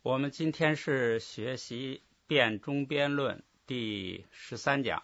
我们今天是学习辩中辩论第13讲，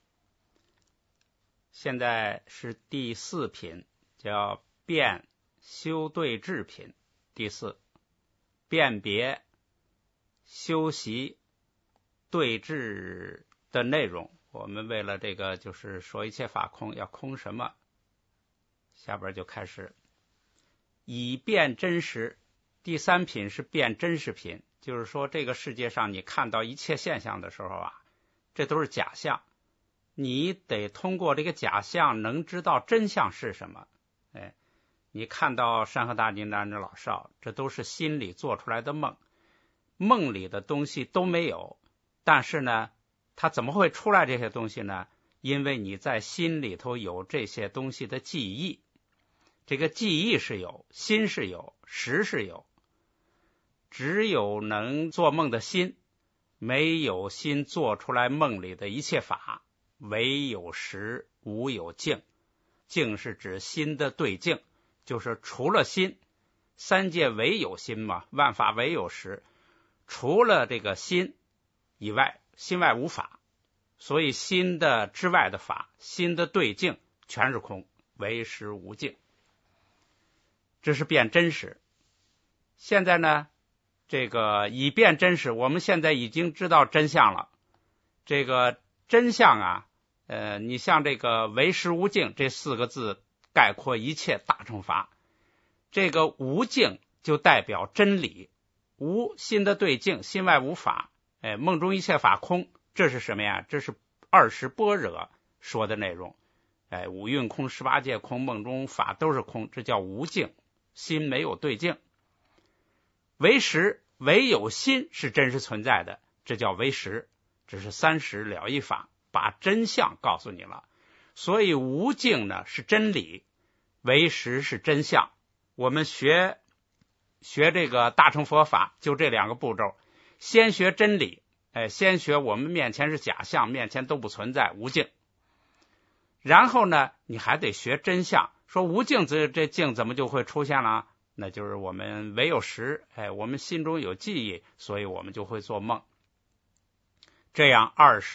现在是第4品，叫辩修对治品。第4，辨别修习对治的内容。我们为了这个就是说一切法空，要空什么？下边就开始以辨真实。第3品是辨真实品，就是说这个世界上你看到一切现象的时候啊，这都是假象，你得通过这个假象能知道真相是什么。你看到山河大金丹的老少，这都是心里做出来的梦，梦里的东西都没有，但是呢它怎么会出来这些东西呢？因为你在心里头有这些东西的记忆，这个记忆是有，心是有，识是有，只有能做梦的心，没有心做出来梦里的一切法，唯有识，无有境。境是指心的对境，就是除了心，三界唯有心嘛，万法唯有识，除了这个心以外，心外无法，所以心的之外的法，心的对境全是空，唯识无境。这是辨真实。现在呢，这个以辨真实，我们现在已经知道真相了。这个真相啊，你像这个唯识无境这4个字概括一切大乘法。这个无境就代表真理，无心的对境，心外无法，梦中一切法空，这是什么呀？这是20般若说的内容。五蕴空，18界空，梦中法都是空，这叫无境，心没有对境。唯识，唯有心是真实存在的，这叫唯识，这是三识了义法，把真相告诉你了。所以无境呢是真理，唯识是真相。我们学这个大乘佛法就这2个步骤，先学真理，先学我们面前是假象，面前都不存在，无境。然后呢你还得学真相，说无境这境怎么就会出现了？那就是我们唯有识，我们心中有记忆，所以我们就会做梦。这样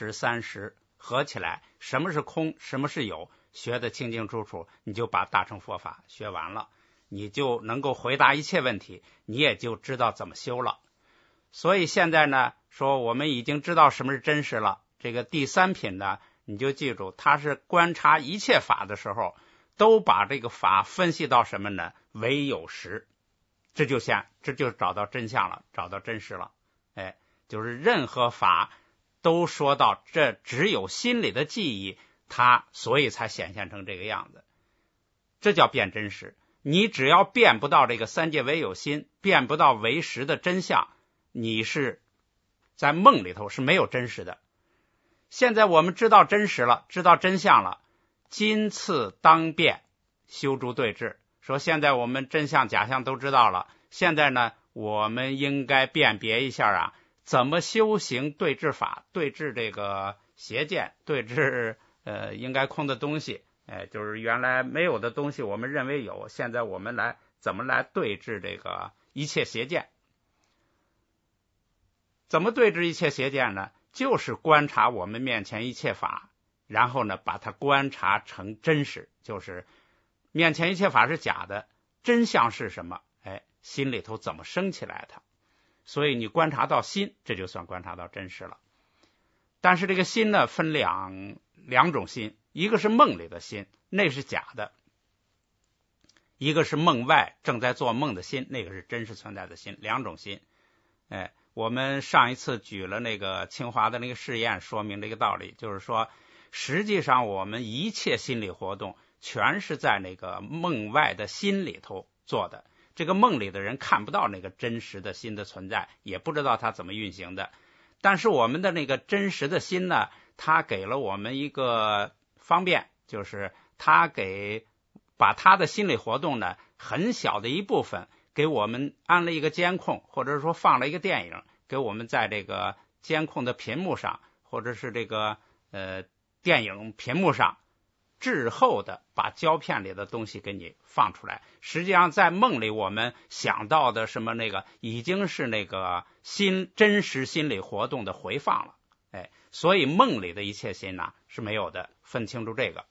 20、30合起来，什么是空，什么是有，学得清清楚楚，你就把大乘佛法学完了，你就能够回答一切问题，你也就知道怎么修了。所以现在呢，说我们已经知道什么是真实了。这个第3品呢，你就记住，它是观察一切法的时候，都把这个法分析到什么呢？唯有识，这就找到真相了，找到真实了。就是任何法都说到这只有心里的记忆，它所以才显现成这个样子，这叫辨真实。你只要辨不到这个三界唯有心，辨不到唯识的真相，你是在梦里头是没有真实的。现在我们知道真实了，知道真相了，今次当辨修诸对治，说现在我们真相假象都知道了，现在呢我们应该辨别一下啊，怎么修行对治法，对治这个邪见，对治应该空的东西，就是原来没有的东西我们认为有，现在我们怎么来对治这个一切邪见。怎么对治一切邪见呢？就是观察我们面前一切法，然后呢把它观察成真实，就是面前一切法是假的，真相是什么？心里头怎么生起来的？所以你观察到心，这就算观察到真实了。但是这个心呢分两种心，一个是梦里的心，那是假的；一个是梦外正在做梦的心，那个是真实存在的心，两种心。我们上一次举了那个清华的那个试验，说明这个道理，就是说实际上我们一切心理活动全是在那个梦外的心里头做的，这个梦里的人看不到那个真实的心的存在，也不知道它怎么运行的。但是我们的那个真实的心呢，它给了我们一个方便，就是它把它的心理活动呢很小的一部分给我们安了一个监控，或者说放了一个电影，给我们在这个监控的屏幕上，或者是这个电影屏幕上滞后的把胶片里的东西给你放出来。实际上在梦里我们想到的什么那个已经是那个真实心理活动的回放了，所以梦里的一切心是没有的，分清楚这个。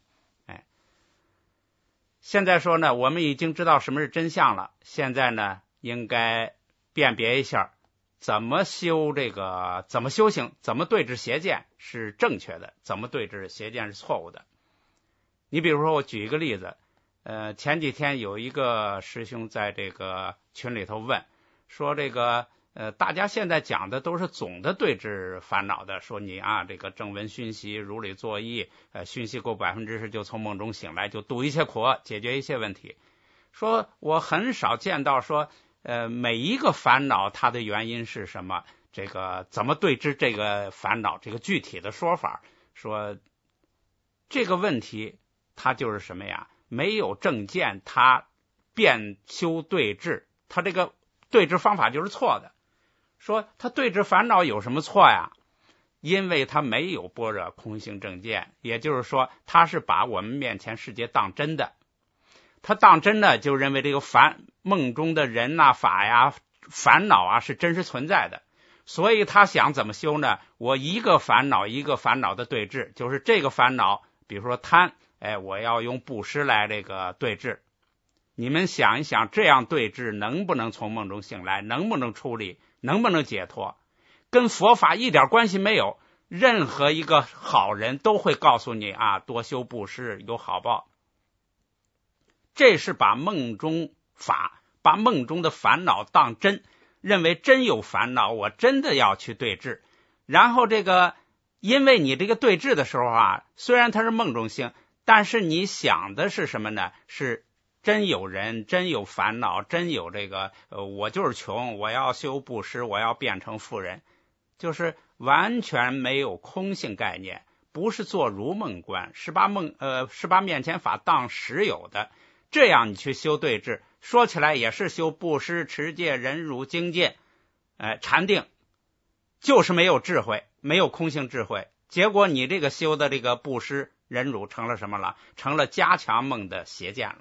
现在说呢，我们已经知道什么是真相了，现在呢应该辨别一下怎么修行，怎么对治邪见是正确的，怎么对治邪见是错误的。你比如说我举一个例子，前几天有一个师兄在这个群里头问说，这个大家现在讲的都是总的对治烦恼的，说你这个正闻熏习，如理作意，熏习够10%就从梦中醒来，就度一切苦，解决一切问题。说我很少见到说每一个烦恼它的原因是什么，这个怎么对治这个烦恼，这个具体的说法。说这个问题它就是什么呀，没有正见，它辩修对治，它这个对治方法就是错的。说他对治烦恼有什么错呀？因为他没有般若空性正见，也就是说他是把我们面前世界当真的。他当真的就认为这个梦中的人法呀烦恼是真实存在的，所以他想怎么修呢？我一个烦恼一个烦恼的对治，就是这个烦恼比如说贪，我要用布施来这个对治。你们想一想，这样对治能不能从梦中醒来，能不能出离，能不能解脱？跟佛法一点关系没有。任何一个好人都会告诉你多修布施有好报。这是把梦中法，把梦中的烦恼当真，认为真有烦恼，我真的要去对治。然后这个因为你这个对治的时候虽然它是梦中性，但是你想的是什么呢？是真有人，真有烦恼，真有这个我就是穷，我要修布施，我要变成富人，就是完全没有空性概念，不是做如梦观，是把面前法当实有的。这样你去修对治，说起来也是修布施、持戒、忍辱、精进，禅定，就是没有智慧，没有空性智慧。结果你这个修的这个布施、忍辱成了什么了？成了加强梦的邪见了。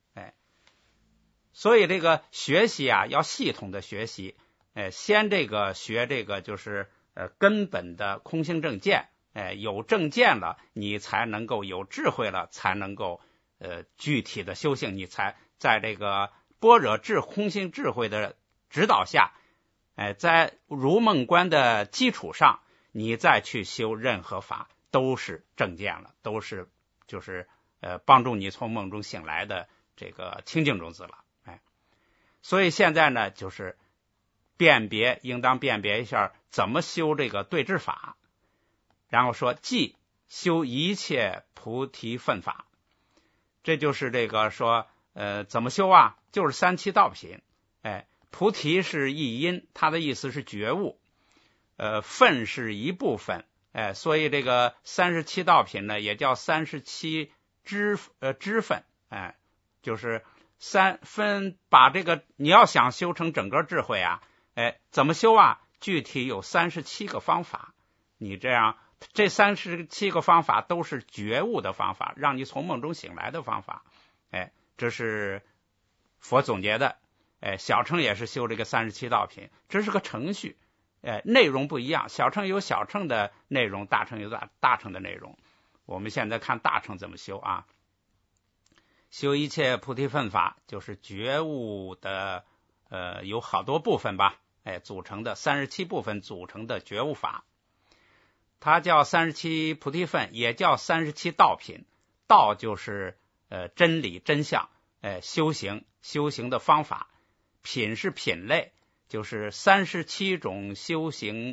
所以这个学习要系统的学习，先这个学这个就是根本的空性正见，有正见了，你才能够有智慧了，才能够具体的修行，你才在这个般若空性智慧的指导下，在如梦观的基础上，你再去修任何法都是正见了，都是就是帮助你从梦中醒来的这个清净种子了。所以现在呢，就是应当辨别一下怎么修这个对治法。然后说即修一切菩提分法，这就是这个说怎么修就是37道品。菩提是一因，它的意思是觉悟，分是一部分，所以这个37道品呢也叫37支分，就是把这个你要想修成整个智慧怎么修具体有37个方法。你这样这37个方法都是觉悟的方法，让你从梦中醒来的方法。这是佛总结的。小乘也是修这个37道品，这是个程序，内容不一样，小乘有小乘的内容，大乘有大乘的内容。我们现在看大乘怎么修修一切菩提分法，就是觉悟的有好多部分吧，组成的37部分组成的觉悟法，它叫37菩提分，也叫37道品。道就是真理真相，修行的方法。品是品类，就是37种修行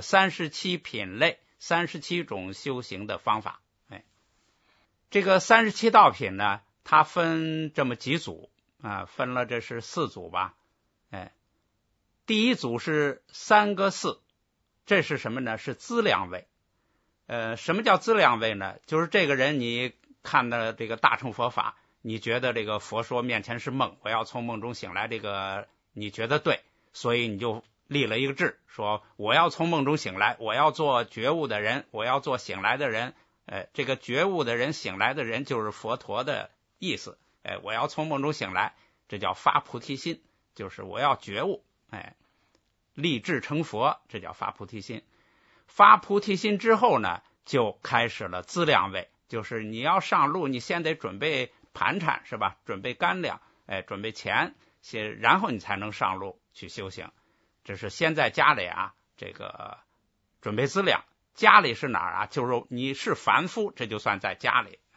37品类37种修行的方法。这个37道品呢，它分这么几组分了这是4组吧。第一组是3个4，这是什么呢？是资粮位。什么叫资粮位呢？就是这个人你看的这个大乘佛法，你觉得这个佛说面前是梦，我要从梦中醒来，这个你觉得对，所以你就立了一个志，说我要从梦中醒来，我要做觉悟的人，我要做醒来的人， 这个觉悟的人，醒来的人就是佛陀的意思。我要从梦中醒来，这叫发菩提心，就是我要觉悟，立志成佛，这叫发菩提心。发菩提心之后呢，就开始了资粮位，就是你要上路，你先得准备盘缠，是吧？准备干粮，准备钱，然后你才能上路去修行。这是先在家里这个准备资粮。家里是哪儿啊？就是你是凡夫，这就算在家里。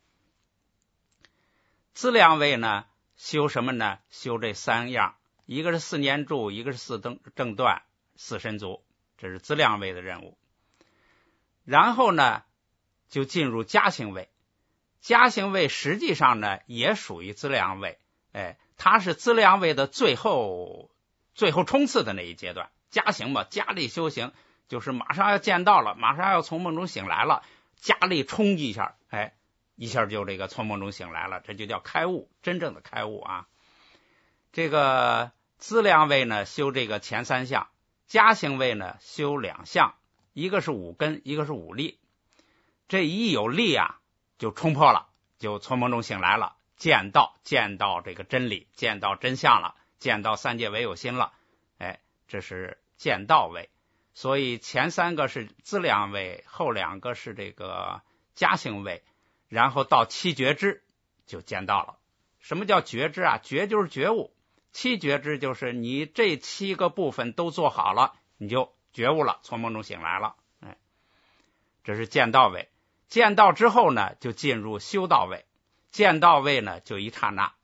资粮位呢，修什么呢？修这三样，一个是四念住，一个是四正断，四身足，这是资粮位的任务。然后呢，就进入家行位。家行位实际上呢，也属于资粮位，它是资粮位的最后冲刺的那一阶段。家行嘛，家力修行，就是马上要见到了，马上要从梦中醒来了，家力冲一下，一下就这个从梦中醒来了，这就叫开悟，真正的开悟啊。这个资粮位呢，修这个前三项，家行位呢，修两项，一个是五根，一个是五力。这一有力就冲破了，就从梦中醒来了，见到这个真理，见到真相了，见到三界唯有心了，这是见到位。所以前三个是资粮位，后两个是这个家行位，然后到七觉知就见到了。什么叫觉知觉就是觉悟，七觉知就是你这七个部分都做好了，你就觉悟了，从梦中醒来了。这是见到位。见到之后呢，就进入修道位。见到位呢，就一刹那，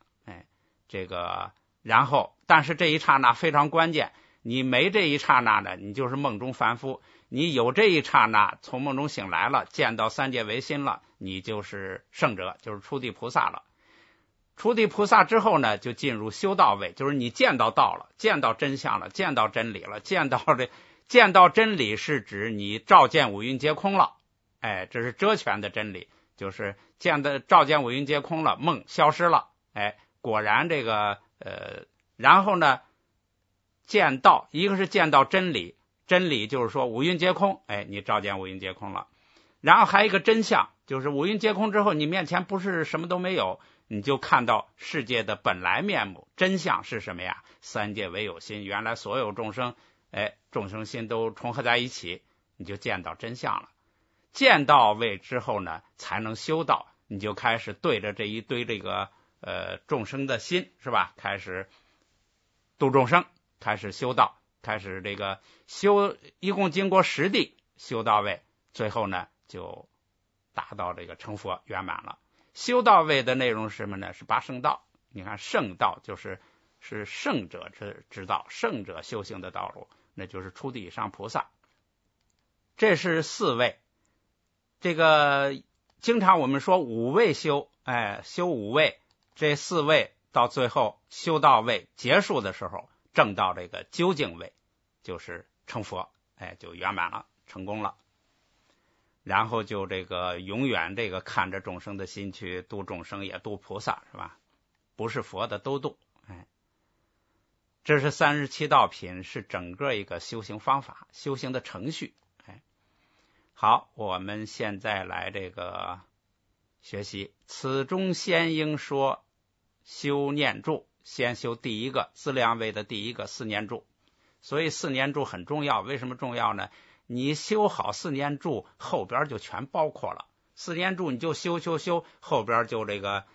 然后但是这一刹那非常关键，你没这一刹那呢，你就是梦中凡夫；你有这一刹那，从梦中醒来了，见到三界唯心了，你就是圣者，就是初地菩萨了。初地菩萨之后呢，就进入修道位，就是你见到道了，见到真相了，见到真理了，见到真理是指你照见五蕴皆空了。这是遮全的真理，就是照见五蕴皆空了，梦消失了。果然这个然后呢，见到一个是见到真理，真理就是说五蕴皆空，你照见五蕴皆空了。然后还有一个真相，就是五蕴皆空之后，你面前不是什么都没有，你就看到世界的本来面目。真相是什么呀？三界唯有心，原来所有众生众生心都重合在一起，你就见到真相了。见到位之后呢，才能修道，你就开始对着这一堆这个众生的心，是吧？开始度众生，开始修道，开始这个修，一共经过10地修道位，最后呢就达到这个成佛圆满了。修道位的内容是什么呢？是八圣道。你看圣道是圣者之道，圣者修行的道路，那就是初地以上菩萨。这是4位。这个经常我们说5位修，修5位，这4位到最后修道位结束的时候，证到这个究竟位，就是成佛，就圆满了，成功了。然后就这个永远这个看着众生的心去度众生，也度菩萨，是吧？不是佛的都度。这是37道品，是整个一个修行方法，修行的程序。好，我们现在来这个学习，此中先应说修念住，先修第一个资粮位的第一个4念住。所以4念住很重要，为什么重要呢？你修好4念住，后边就全包括了。4念住你就修，后边就这个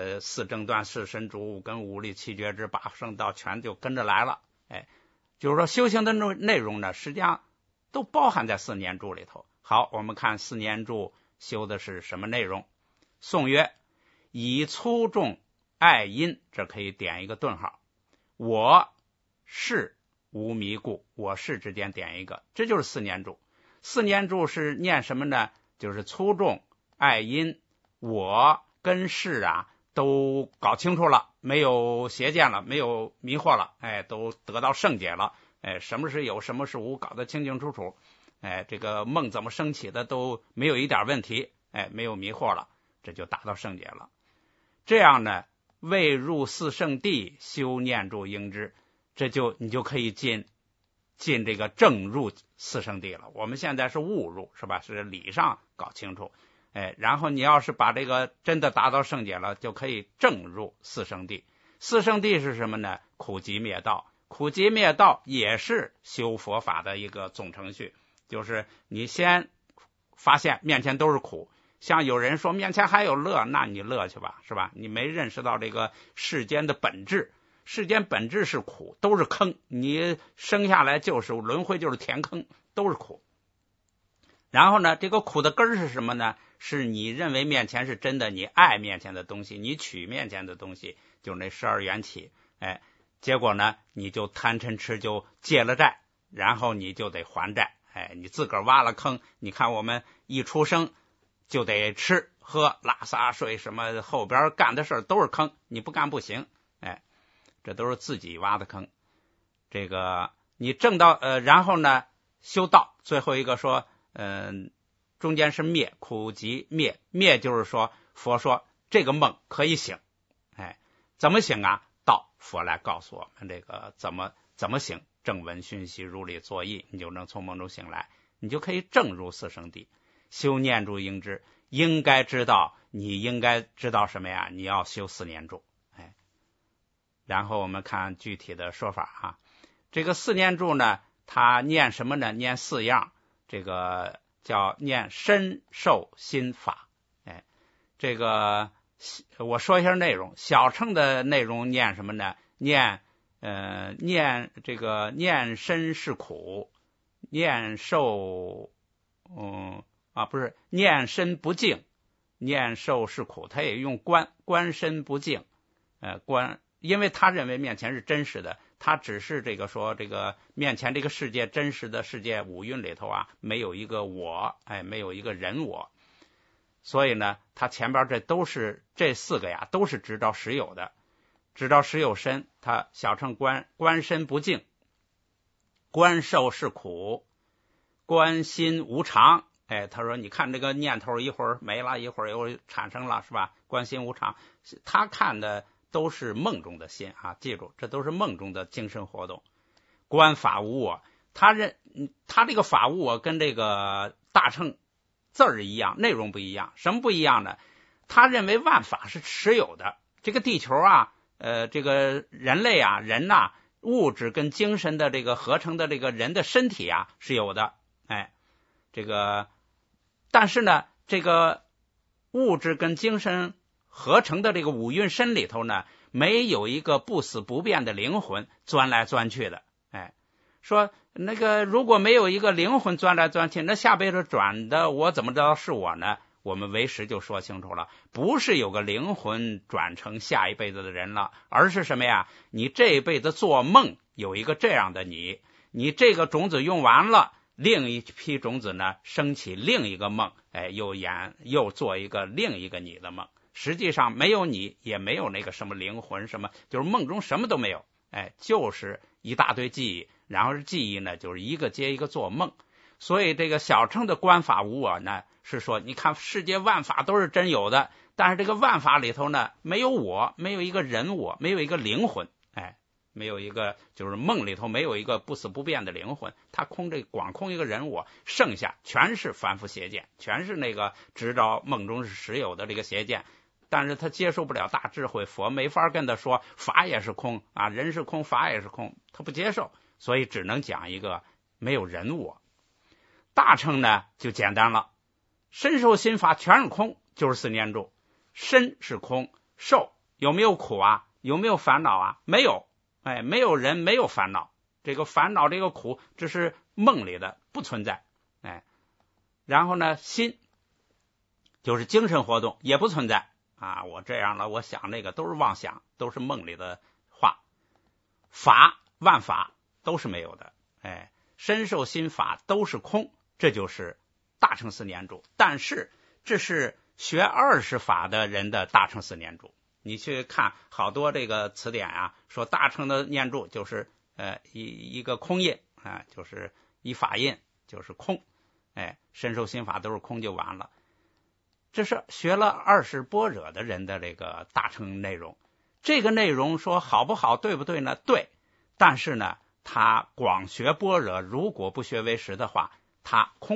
4正断、4身足、5根、5力、7觉知、8圣道全就跟着来了。就是说修行的内容呢，实际上都包含在4念住里头。好，我们看4念住修的是什么内容。颂曰：以粗重爱因，这可以点一个顿号。我是无迷故，我是之间点一个，这就是4念住。4念住是念什么呢？就是粗重爱因，我跟是都搞清楚了，没有邪见了，没有迷惑了，都得到圣解了。什么是有，什么是无，搞得清清楚楚。这个梦怎么升起的都没有一点问题，没有迷惑了，这就达到圣解了。这样呢，未入4圣地修念住应知，你就可以进这个正入4圣地了。我们现在是误入，是吧？是理上搞清楚， 然后你要是把这个真的达到圣解了，就可以证入四圣谛。四圣谛是什么呢？苦集灭道。苦集灭道也是修佛法的一个总程序，就是你先发现面前都是苦，像有人说面前还有乐，那你乐去吧，是吧？你没认识到这个世间的本质，世间本质是苦，都是坑，你生下来就是轮回，就是填坑，都是苦。然后呢，这个苦的根儿是什么呢？是你认为面前是真的，你爱面前的东西，你取面前的东西，就是那12缘起，结果呢，你就贪嗔痴就借了债，然后你就得还债，你自个儿挖了坑。你看我们一出生就得吃喝拉撒睡，什么后边干的事都是坑，你不干不行，这都是自己挖的坑。这个你证到然后呢修道，最后一个说中间是灭，苦集灭，灭就是说佛说这个梦可以醒，怎么醒啊？道佛来告诉我们这个怎么醒，正闻熏习如理作意，你就能从梦中醒来，你就可以证入四圣谛。修念住应知，应该知道，你应该知道什么呀？你要修四念住。然后我们看具体的说法啊，这个四念住呢，他念什么呢？念4样，这个叫念身受心法。这个我说一下内容，小乘的内容念什么呢？念这个念身是苦，念受不是念身不净，念受是苦，他也用观身不净，因为他认为面前是真实的，他只是这个说这个面前这个世界真实的世界五蕴里头啊，没有一个我，没有一个人我，所以呢，他前边这4个呀，都是直照实有的，直照实有身，他小乘观身不净，观受是苦，观心无常。他说你看这个念头一会儿没了，一会儿又产生了，是吧？观心无常，他看的都是梦中的心啊，记住，这都是梦中的精神活动。观法无我，他这个法无我跟这个大乘字儿一样，内容不一样。什么不一样呢？他认为万法是持有的，这个地球啊，这个人类啊，人呐，物质跟精神的这个合成的这个人的身体啊是有的，这个但是呢，这个物质跟精神合成的这个五蕴身里头呢，没有一个不死不变的灵魂钻来钻去的。说那个如果没有一个灵魂钻来钻去，那下辈子转的我怎么知道是我呢？我们唯识就说清楚了，不是有个灵魂转成下一辈子的人了，而是什么呀？你这一辈子做梦有一个这样的你这个种子用完了，另一批种子呢升起另一个梦，又做一个另一个你的梦。实际上没有你，也没有那个什么灵魂，什么就是梦中什么都没有，就是一大堆记忆，然后是记忆呢，就是一个接一个做梦。所以这个小乘的观法无我呢，是说你看世界万法都是真有的，但是这个万法里头呢，没有我，没有一个人我，没有一个灵魂，没有一个就是梦里头没有一个不死不变的灵魂，它光空一个人我，剩下全是凡夫邪见，全是那个知道梦中是实有的这个邪见。但是他接受不了大智慧，佛没法跟他说法也是空啊，人是空，法也是空，他不接受，所以只能讲一个没有人我。大乘呢就简单了，身受心法全是空，就是四念住。身是空，受有没有苦啊？有没有烦恼啊？没有，没有人，没有烦恼，这个烦恼这个苦这是梦里的，不存在。然后呢，心就是精神活动，也不存在啊，我这样了，我想那个都是妄想，都是梦里的话。法万法都是没有的，身受心法都是空，这就是大乘四念住。但是这是学20法的人的大乘四念住。你去看好多这个词典啊，说大乘的念住就是一个空印啊，就是一法印，就是空，身受心法都是空就完了。这是学了20般若的人的这个大乘内容。这个内容说好不好，对不对呢？对，但是呢，他光学般若，如果不学唯识的话，他空不了，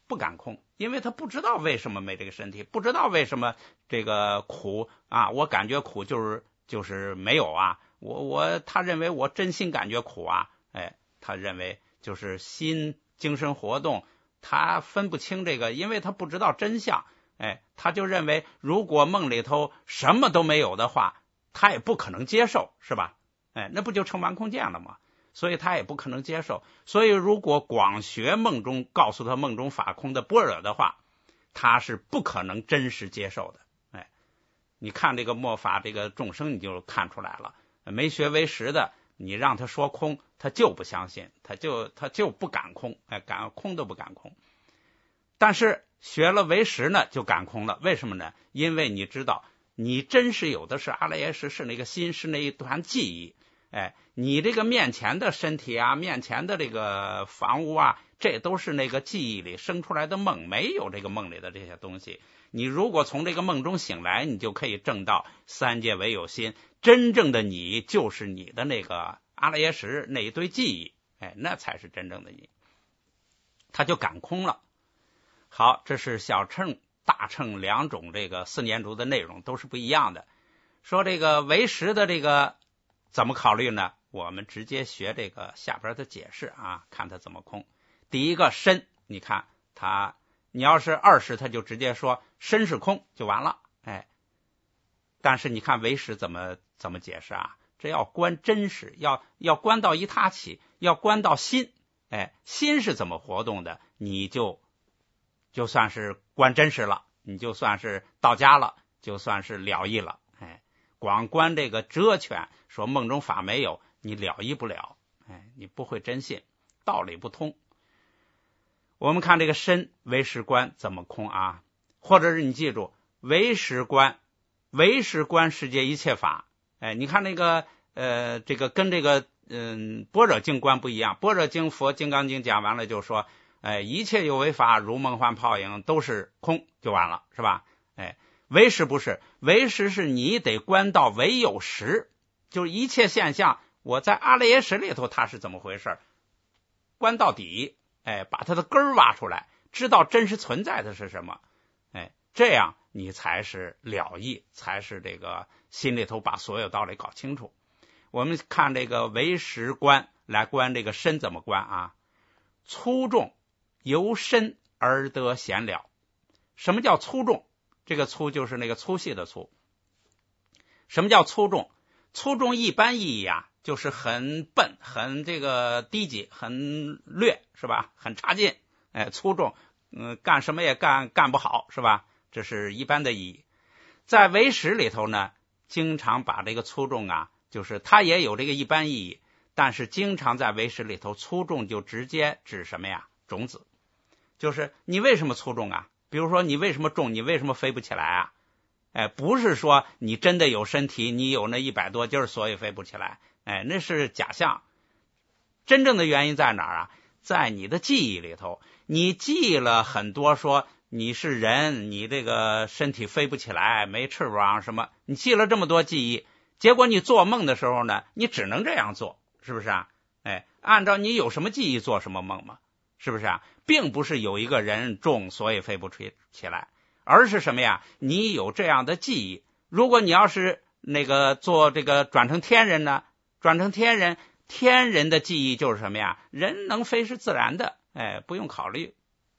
不敢空，因为他不知道为什么没这个身体，不知道为什么这个苦啊，我感觉苦就是没有啊，他认为我真心感觉苦啊，他认为就是心精神活动，他分不清这个，因为他不知道真相，他就认为如果梦里头什么都没有的话，他也不可能接受，是吧？那不就成完空见了吗？所以他也不可能接受。所以如果光学梦中告诉他梦中法空的般若的话，他是不可能真实接受的。你看这个末法这个众生，你就看出来了。没学唯识的，你让他说空，他就不相信，他就不敢空，敢空都不敢空。但是学了唯识呢，就敢空了。为什么呢？因为你知道，你真实有的是阿赖耶识，是那个心，是那一团记忆。你这个面前的身体啊，面前的这个房屋啊，这都是那个记忆里生出来的梦，没有这个梦里的这些东西。你如果从这个梦中醒来，你就可以证到三界唯有心，真正的你就是你的那个阿赖耶识那一堆记忆，那才是真正的你。他就感空了。好，这是小乘大乘两种这个四念住的内容都是不一样的。说这个唯识的这个怎么考虑呢？我们直接学这个下边的解释啊，看他怎么空。第一个身，你看你要是二识，他就直接说身是空就完了。但是你看唯识怎么解释啊？这要观真实，要观到一他起，要观到心。心是怎么活动的，你就算是观真实了，你就算是到家了，就算是了义了。光观这个遮权，说梦中法没有，你了义不了，你不会真信，道理不通。我们看这个身唯识观怎么空啊？或者是你记住唯识观世界一切法。你看那个这个跟这个般若经观不一样。般若经佛金刚经讲完了就说一切有为法如梦幻泡影都是空就完了，是吧？唯识不是，唯识是你得观到唯有实，就是一切现象我在阿赖耶识里头它是怎么回事，观到底，把它的根挖出来，知道真实存在的是什么，这样你才是了义，才是这个心里头把所有道理搞清楚。我们看这个唯识观来观这个身怎么观啊？粗重由身而得闲了。什么叫粗重？这个粗就是那个粗细的粗。什么叫粗重？粗重一般意义啊，就是很笨，很这个低级，很劣，是吧？很差劲。粗重，干什么也干不好，是吧？这是一般的意义。在唯识里头呢，经常把这个粗重啊，就是它也有这个一般意义，但是经常在唯识里头，粗重就直接指什么呀？种子。就是你为什么粗重啊？比如说你为什么重，你为什么飞不起来啊？不是说你真的有身体，你有那100多斤所以飞不起来，那是假象。真正的原因在哪儿啊？在你的记忆里头，你记了很多说你是人，你这个身体飞不起来，没翅膀什么，你记了这么多记忆，结果你做梦的时候呢，你只能这样做，是不是啊？按照你有什么记忆做什么梦嘛，是不是啊？并不是有一个人重所以飞不起来，而是什么呀？你有这样的记忆。如果你要是那个做这个转成天人呢，转成天人，天人的记忆就是什么呀？人能飞是自然的，不用考虑。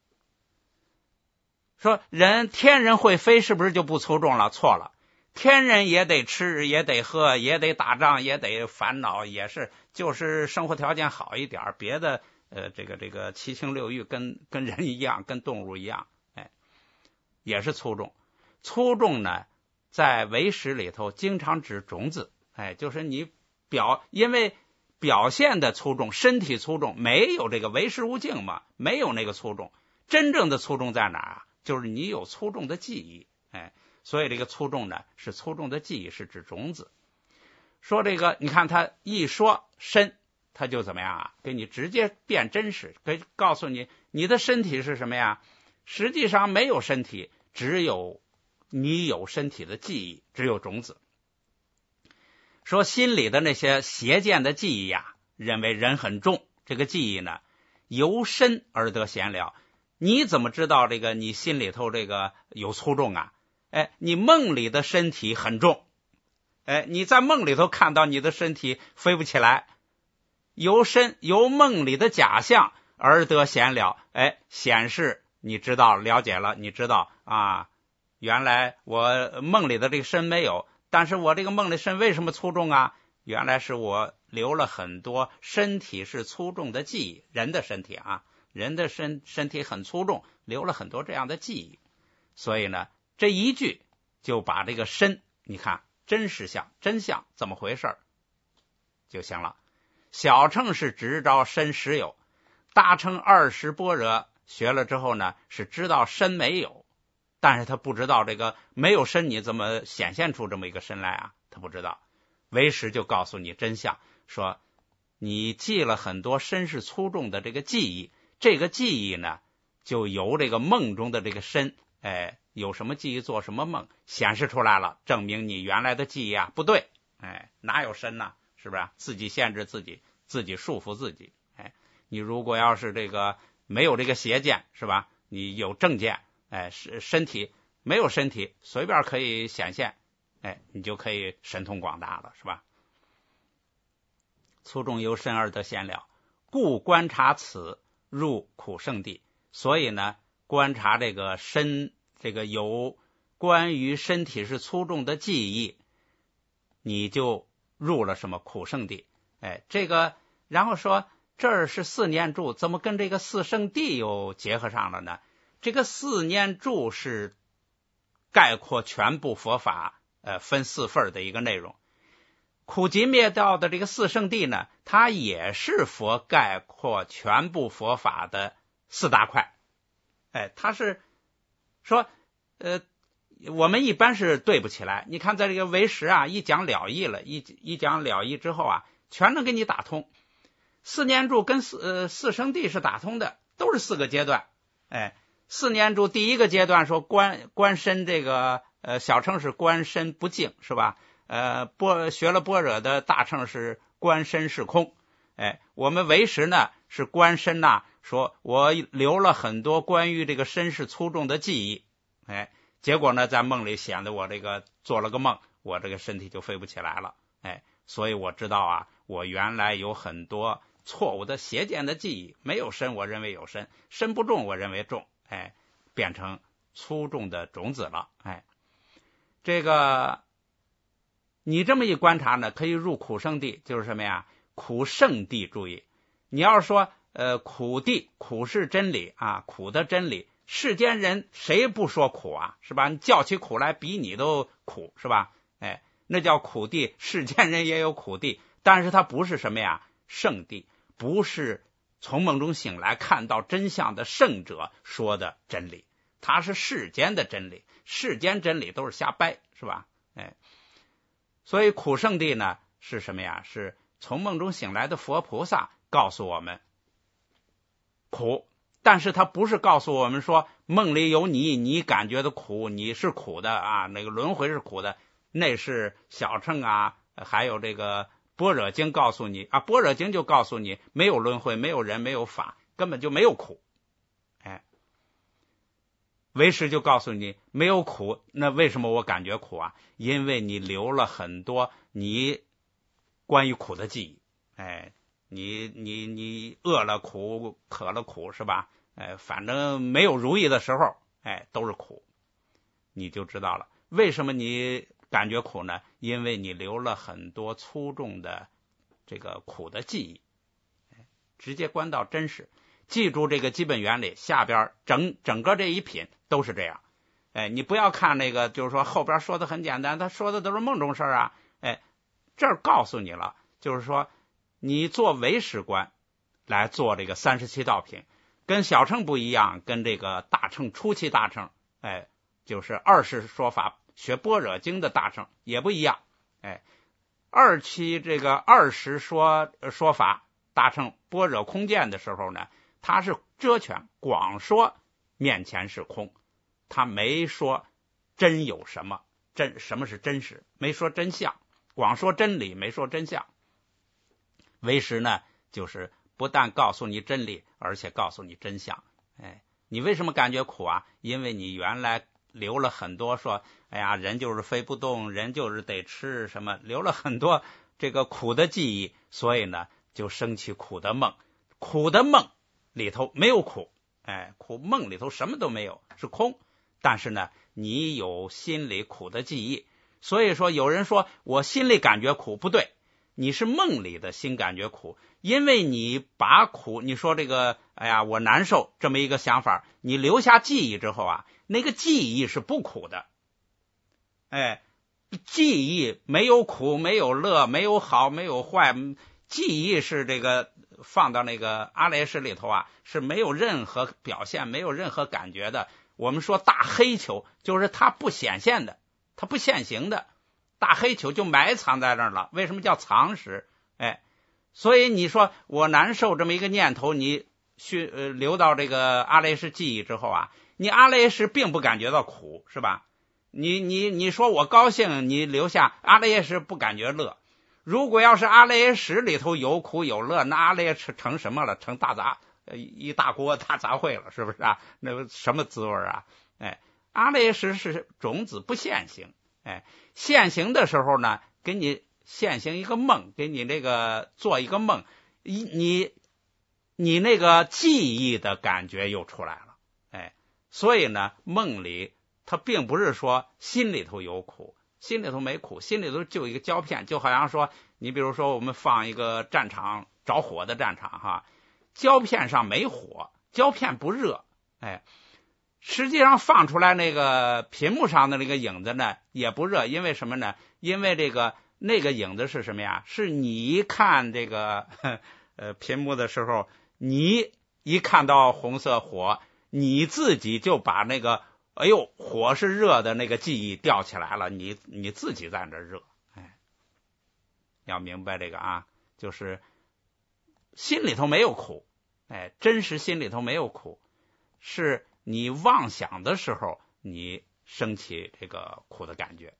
说天人会飞是不是就不粗重了？错了，天人也得吃，也得喝，也得打仗，也得烦恼，也是就是生活条件好一点，别的这个七情六欲跟人一样，跟动物一样，也是粗重。粗重呢，在唯识里头经常指种子，就是你因为表现的粗重，身体粗重，没有这个唯识无境嘛，没有那个粗重。真正的粗重在哪啊？就是你有粗重的记忆，所以这个粗重呢，是粗重的记忆，是指种子。说这个，你看他一说身，他就怎么样啊？给你直接变真实，给告诉你你的身体是什么呀？实际上没有身体，只有你有身体的记忆，只有种子。说心里的那些邪见的记忆呀，认为人很重，这个记忆呢，由身而得闲了。 你怎么知道这个你心里头这个有粗重啊？你梦里的身体很重，你在梦里头看到你的身体飞不起来，由梦里的假象而得显了，显示你知道了解了，你知道啊，原来我梦里的这个身没有，但是我这个梦里身为什么粗重啊？原来是我留了很多身体是粗重的记忆，人的身体啊，人的身体很粗重，留了很多这样的记忆。所以呢，这一句就把这个身，你看真实相真相怎么回事就行了。小乘是直着身实有，大乘20般若学了之后呢，是知道身没有，但是他不知道这个没有身你怎么显现出这么一个身来啊，他不知道。唯识就告诉你真相，说你记了很多身是粗重的这个记忆，这个记忆呢就由这个梦中的这个身，有什么记忆做什么梦显示出来了，证明你原来的记忆啊不对，哪有身呢？是不是自己限制自己，自己束缚自己？你如果要是这个没有这个邪见，是吧？你有正见，身体没有身体随便可以显现，你就可以神通广大了，是吧？粗重由身而得显了，故观察此入苦圣地。所以呢，观察这个身，这个有关于身体是粗重的记忆，你就入了什么苦圣地。这个然后说这儿是四念住，怎么跟这个四圣地又结合上了呢？这个四念住是概括全部佛法分4份的一个内容。苦集灭道的这个四圣地呢，它也是佛概括全部佛法的4大块。它是说我们一般是对不起来。你看在这个唯识啊，一讲了义了，一讲了义之后啊，全能给你打通。四念住跟四圣地是打通的，都是4个阶段。四念住第一个阶段说观身，这个小乘是观身不净，是吧？学了般若的大乘是观身是空。我们唯识呢是观身呐，说我留了很多关于这个身是粗重的记忆。结果呢在梦里显得我这个做了个梦，我这个身体就飞不起来了。所以我知道啊，我原来有很多错误的邪见的记忆，没有身我认为有身，身不重我认为重，变成粗重的种子了。这个你这么一观察呢，可以入苦圣地，就是什么呀？苦圣地。注意，你要说苦地，苦是真理啊，苦的真理，世间人谁不说苦啊？是吧？你叫起苦来比你都苦，是吧？那叫苦地，世间人也有苦地，但是它不是什么呀？圣地，不是从梦中醒来看到真相的圣者说的真理，它是世间的真理，世间真理都是瞎掰，是吧？所以苦圣地呢是什么呀？是从梦中醒来的佛菩萨告诉我们苦，但是他不是告诉我们说梦里有你感觉的苦，你是苦的啊，那个轮回是苦的，那是小乘啊，还有这个般若经告诉你啊，般若经就告诉你没有轮回，没有人，没有法，根本就没有苦。唯识就告诉你没有苦，那为什么我感觉苦啊？因为你留了很多你关于苦的记忆。你饿了苦，渴了苦，是吧？反正没有如意的时候，都是苦。你就知道了为什么你感觉苦呢？因为你留了很多粗重的这个苦的记忆。直接观到真实，记住这个基本原理，下边整个这一品都是这样。你不要看那个就是说后边说的很简单，他说的都是梦中事啊。这儿告诉你了，就是说你做唯识观来做这个37道品，跟小乘不一样，跟这个大乘初期大乘，就是二识说法学般若经的大乘也不一样。二期这个二识说法大乘般若空见的时候呢，他是遮全广说面前是空，他没说真有什么，什么是真实，没说真相，广说真理，没说真相。唯识呢就是不但告诉你真理，而且告诉你真相。 你为什么感觉苦啊？因为你原来留了很多说，哎呀，人就是飞不动，人就是得吃什么，留了很多这个苦的记忆，所以呢就生起苦的梦。苦的梦里头没有苦，苦梦里头什么都没有，是空。但是呢你有心里苦的记忆，所以说有人说我心里感觉苦，不对，你是梦里的心感觉苦。因为你把苦，你说这个哎呀我难受这么一个想法，你留下记忆之后啊，那个记忆是不苦的。记忆没有苦，没有乐，没有好，没有坏，记忆是这个放到那个阿赖耶识里头啊，是没有任何表现，没有任何感觉的。我们说大黑球就是它不显现的，它不现行的，大黑球就埋藏在那儿了。为什么叫藏识？所以你说我难受这么一个念头，你留到这个阿赖耶识记忆之后啊，你阿赖耶识并不感觉到苦，是吧？你说我高兴，你留下阿赖耶识不感觉乐。如果要是阿赖耶识里头有苦有乐，那阿赖耶识成什么了？成一大锅大杂烩了，是不是啊？那什么滋味啊？阿赖耶识是种子不现行，现行的时候呢，给你现行一个梦，给你这个做一个梦，你那个记忆的感觉又出来了，所以呢，梦里它并不是说心里头有苦，心里头没苦，心里头就一个胶片，就好像说，你比如说我们放一个战场着火的战场哈，胶片上没火，胶片不热，实际上放出来那个屏幕上的那个影子呢也不热，因为什么呢？因为那个影子是什么呀？是你看这个屏幕的时候，你一看到红色火，你自己就把那个哎呦火是热的那个记忆吊起来了，你自己在那热。要明白这个啊，就是心里头没有苦，真实心里头没有苦，是你妄想的时候你升起这个苦的感觉。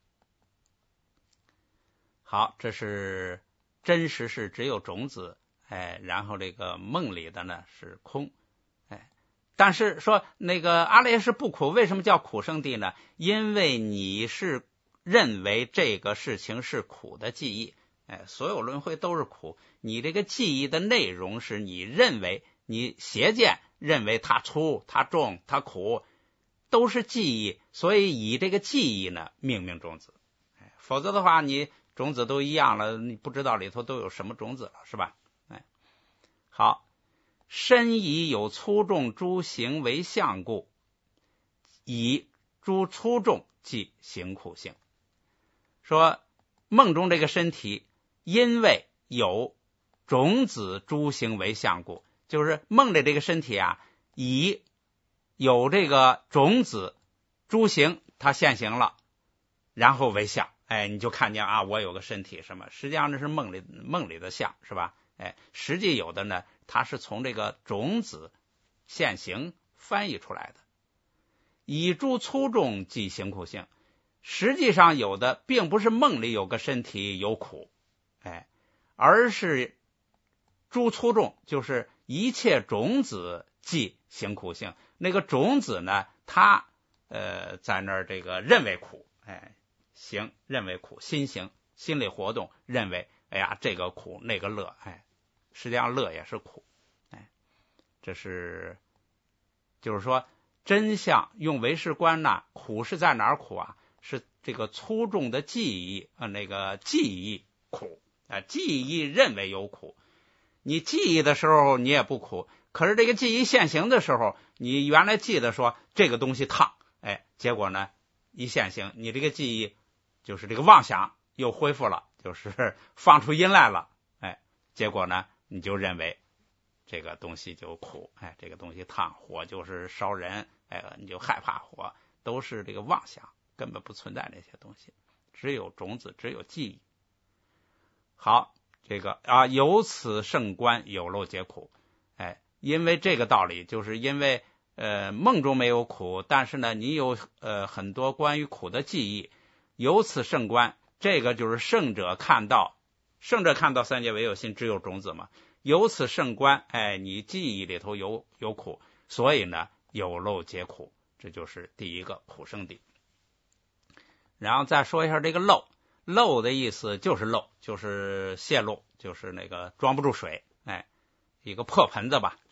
好，这是真实是只有种子，然后这个梦里的呢是空，但是说那个阿赖耶识不苦，为什么叫苦圣地呢？因为你是认为这个事情是苦的记忆，所有轮回都是苦，你这个记忆的内容是你认为，你邪见认为它粗它重它苦，都是记忆，所以以这个记忆呢命名种子，否则的话你种子都一样了，你不知道里头都有什么种子了，是吧？好，身以有粗重诸行为相故，以诸粗重即行苦性。说梦中这个身体因为有种子诸行为相故，就是梦里这个身体啊，以有这个种子诸行它现行了，然后为相，你就看见啊，我有个身体什么，实际上这是梦里的相，是吧？实际有的呢，它是从这个种子现行翻译出来的。以诸粗重即行苦性，实际上有的并不是梦里有个身体有苦，而是诸粗重，就是一切种子即行苦性。那个种子呢，它在那儿这个认为苦，行认为苦，心行心理活动认为哎呀这个苦那个乐，实际上乐也是苦，这是就是说真相用唯识观呢，苦是在哪儿苦啊？是这个粗重的记忆，那个记忆苦，记忆认为有苦。你记忆的时候你也不苦，可是这个记忆现行的时候，你原来记得说这个东西烫，结果呢一现行，你这个记忆就是这个妄想又恢复了，就是放出音来了，结果呢你就认为这个东西就苦，这个东西烫，火就是烧人，你就害怕火，都是这个妄想，根本不存在这些东西，只有种子，只有记忆。好，这个由此圣观有漏皆苦，因为这个道理，就是因为梦中没有苦，但是呢你有很多关于苦的记忆，由此圣观，这个就是圣者看到三界唯有心只有种子嘛，由此圣观，你记忆里头有苦， 所以呢有漏皆苦，这就是第一个苦生地。然后再说一下这个漏，漏的意思就是漏，就是泄漏，就是那个装不住水，一个破盆子吧，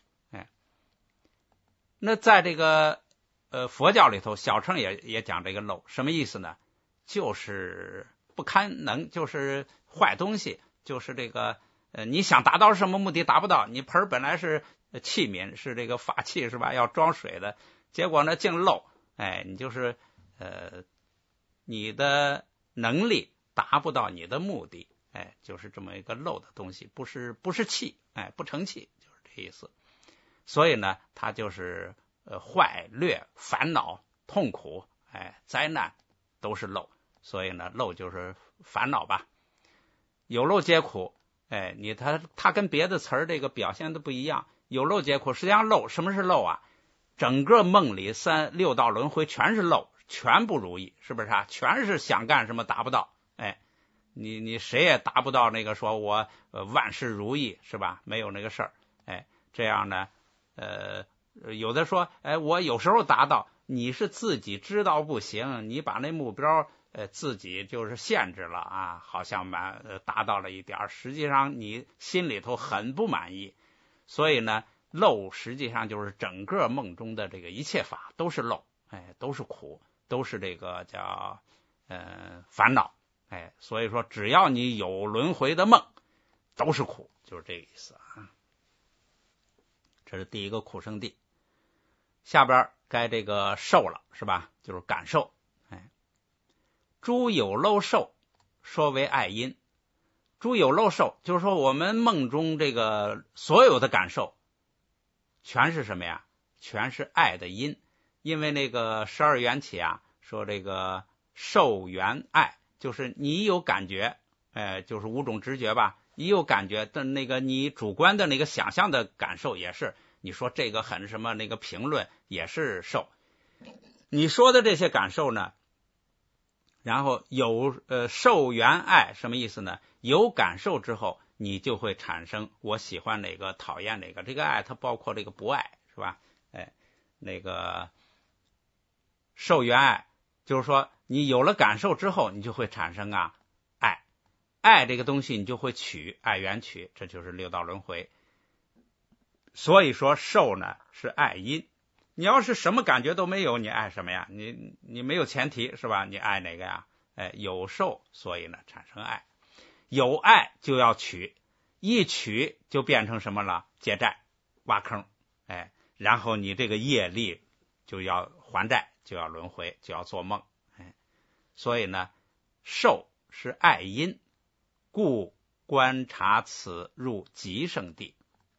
那在这个佛教里头，小乘也讲这个漏，什么意思呢？就是不堪能，就是坏东西，就是这个你想达到什么目的达不到，你盆本来是器皿，是这个法器是吧，要装水的，结果呢净漏，你就是你的能力达不到你的目的，就是这么一个漏的东西，不是气，不成器，就是这意思。所以呢它就是坏劣烦恼痛苦灾难都是漏，所以呢漏就是烦恼吧。有漏皆苦，它跟别的词儿这个表现的不一样。有漏皆苦，实际上漏，什么是漏啊？整个梦里六道轮回全是漏，全不如意，是不是啊？全是想干什么达不到，你谁也达不到那个说我万事如意，是吧？没有那个事儿，这样呢有的说我有时候达到，你是自己知道不行，你把那目标自己就是限制了啊，好像达到了一点，实际上你心里头很不满意。所以呢漏实际上就是整个梦中的这个一切法都是漏，都是苦，都是这个叫烦恼，所以说只要你有轮回的梦都是苦，就是这个意思啊。这是第一个苦生地。下边该这个受了，是吧？就是感受。诸有漏受说为爱因。诸有漏受就是说我们梦中这个所有的感受全是什么呀？全是爱的因。因为那个12缘起啊说这个受缘爱，就是你有感觉，就是5种直觉吧，你有感觉的那个你主观的那个想象的感受也是，你说这个很什么那个评论也是受。你说的这些感受呢，然后有受缘爱什么意思呢？有感受之后你就会产生我喜欢哪个讨厌哪个，这个爱它包括这个不爱，是吧？那个受缘爱就是说你有了感受之后你就会产生爱这个东西，你就会取爱缘取，这就是六道轮回。所以说受呢是爱因。你要是什么感觉都没有，你爱什么呀？你没有前提，是吧？你爱哪个呀？有受，所以呢产生爱。有爱就要取，一取就变成什么了？借债挖坑，然后你这个业力就要还债，就要轮回，就要做梦，所以呢受是爱因，故观察此入极生地。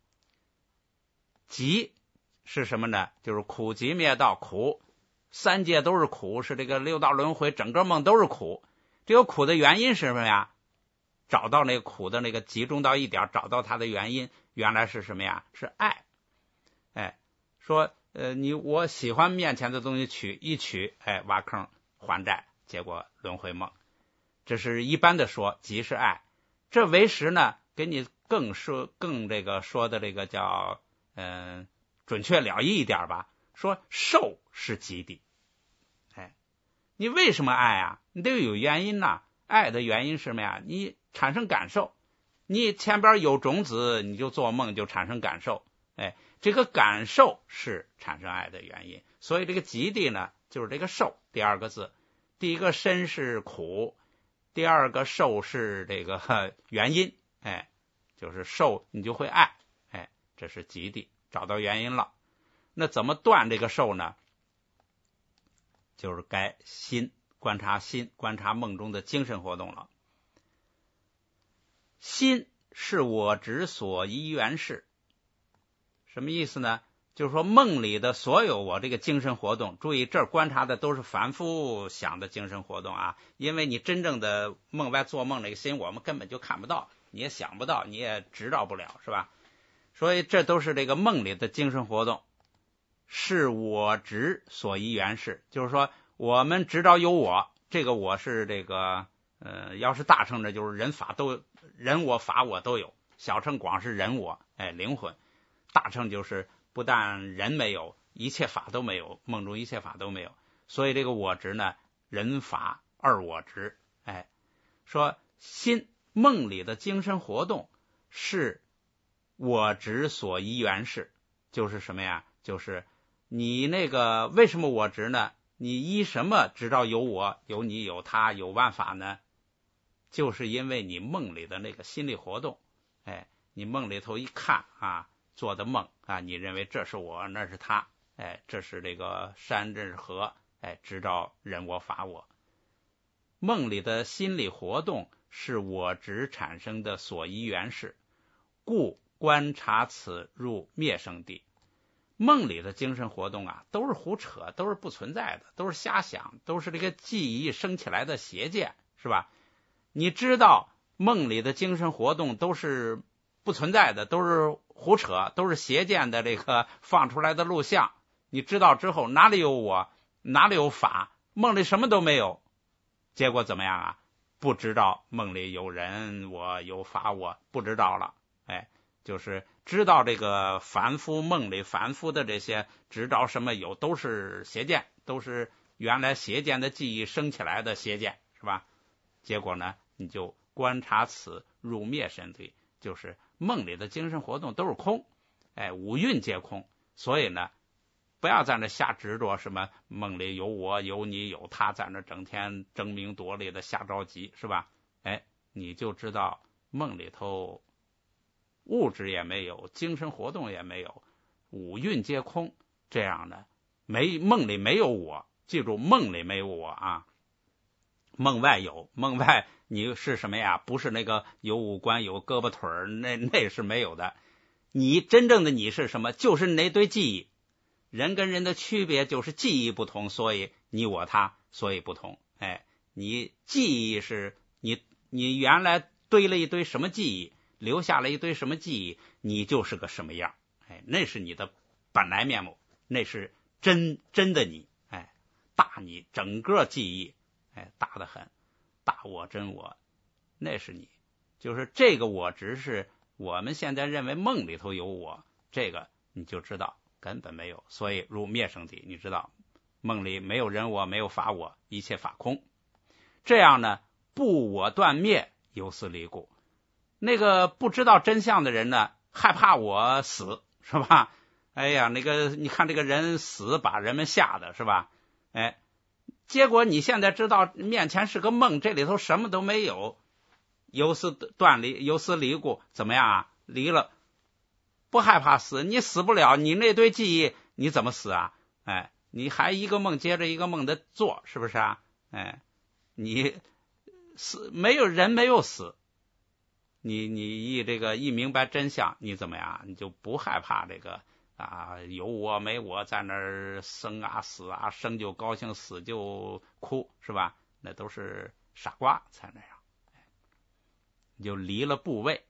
极是什么呢？就是苦集灭道，苦三界都是苦，是这个六道轮回，整个梦都是苦。这个苦的原因是什么呀？找到那个苦的那个集中到一点，找到它的原因，原来是什么呀？是爱。说我喜欢面前的东西一取，挖坑还债，结果轮回梦。这是一般的说，即是爱。这为实呢，给你更这个说的这个叫准确了义一点吧，说受是极地。你为什么爱啊？你得有原因呐。爱的原因是什么呀？你产生感受，你前边有种子，你就做梦就产生感受，这个感受是产生爱的原因。所以这个极地呢就是这个受第二个字，第一个身是苦，第二个受是这个原因，就是受你就会爱，这是极地，找到原因了。那怎么断这个受呢？就是该心，观察心，观察梦中的精神活动了。心是我执所依缘事，什么意思呢？就是说梦里的所有我这个精神活动，注意这儿观察的都是凡夫想的精神活动啊，因为你真正的梦外做梦那个心我们根本就看不到，你也想不到，你也知道不了，是吧？所以这都是这个梦里的精神活动，是我执所依缘事，就是说我们知道有我，这个我是这个要是大乘的就是人我法我都有，小乘光是人我灵魂，大乘就是不但人没有，一切法都没有，梦中一切法都没有。所以这个我执呢，人法二我执。说心梦里的精神活动是我执所依缘事，就是什么呀？就是你那个为什么我执呢？你依什么知道有我、有你、有他、有万法呢？就是因为你梦里的那个心理活动。你梦里头一看啊，做的梦啊，你认为这是我，那是他，这是这个山，这是河，知道人我法我。梦里的心理活动是我执产生的所依缘事，故观察此入灭生地。梦里的精神活动啊，都是胡扯，都是不存在的，都是瞎想，都是这个记忆生起来的邪见，是吧？你知道梦里的精神活动都是不存在的，都是胡扯，都是邪见的这个放出来的录像。你知道之后，哪里有我，哪里有法？梦里什么都没有。结果怎么样啊？不知道梦里有人我有法我，不知道了。就是知道这个凡夫梦里凡夫的这些知道什么有，都是邪见，都是原来邪见的记忆生起来的邪见，是吧？结果呢，你就观察此入灭生地，就是梦里的精神活动都是空，五蕴皆空。所以呢，不要在那瞎执着什么梦里有我有你有他，在那整天争名夺利的瞎着急，是吧？你就知道梦里头物质也没有，精神活动也没有，五蕴皆空。这样呢，梦里没有我，记住梦里没有我啊，梦外有，梦外你是什么呀？不是那个有五官有胳膊腿儿，那是没有的。你真正的你是什么？就是那堆记忆。人跟人的区别就是记忆不同，所以你我他，所以不同。你记忆是你原来堆了一堆什么记忆，留下了一堆什么记忆，你就是个什么样。那是你的本来面目，那是真的你。大你整个记忆，大得很，大我真我，那是你。就是这个我执是我们现在认为梦里头有我，这个你就知道根本没有。所以入灭生地，你知道梦里没有人我，没有法我，一切法空。这样呢，不我断灭，由此离故。那个不知道真相的人呢，害怕我死，是吧？那个你看这个人死把人们吓的，是吧？结果你现在知道面前是个梦，这里头什么都没有，由此断离，由此离故，怎么样啊？离了，不害怕死，你死不了，你那堆记忆你怎么死啊？你还一个梦接着一个梦的做，是不是啊？你死没有人没有死，你一明白真相，你怎么样？你就不害怕这个有我没我在那儿生啊死啊，生就高兴，死就哭，是吧？那都是傻瓜才那样。你就离了部位。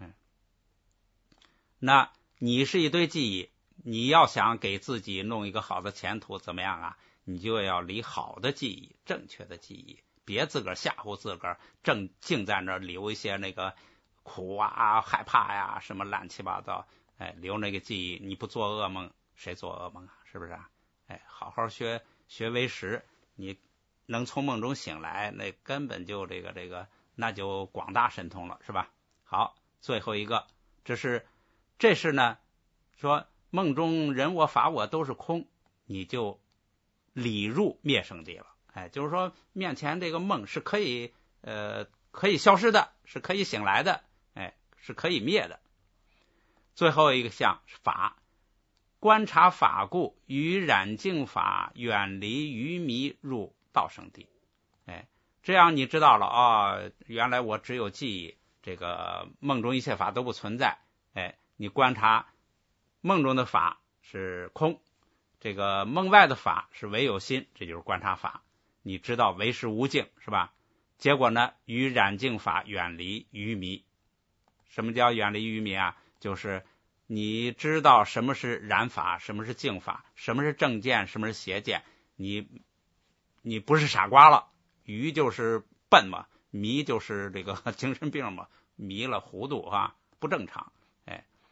那你是一堆记忆，你要想给自己弄一个好的前途，怎么样啊？你就要离好的记忆，正确的记忆，别自个儿吓唬自个儿，净在那儿留一些那个苦啊、害怕呀、什么乱七八糟。留那个记忆，你不做噩梦，谁做噩梦啊？是不是啊？好好学为实，你能从梦中醒来，那根本就这个，那就广大神通了，是吧？好，最后一个，这是呢，说梦中人我法我都是空，你就理入灭生地了。就是说面前这个梦是可以消失的，是可以醒来的，是可以灭的。最后一个项法，观察法故，于染净法远离愚迷入道生地。这样你知道了原来我只有记忆，这个梦中一切法都不存在。你观察梦中的法是空，这个梦外的法是唯有心，这就是观察法。你知道唯识无境，是吧？结果呢，于染净法远离愚迷。什么叫远离愚迷啊？就是你知道什么是染法，什么是净法，什么是正见，什么是邪见，你不是傻瓜了。愚就是笨嘛，迷就是这个精神病嘛，迷了糊涂不正常。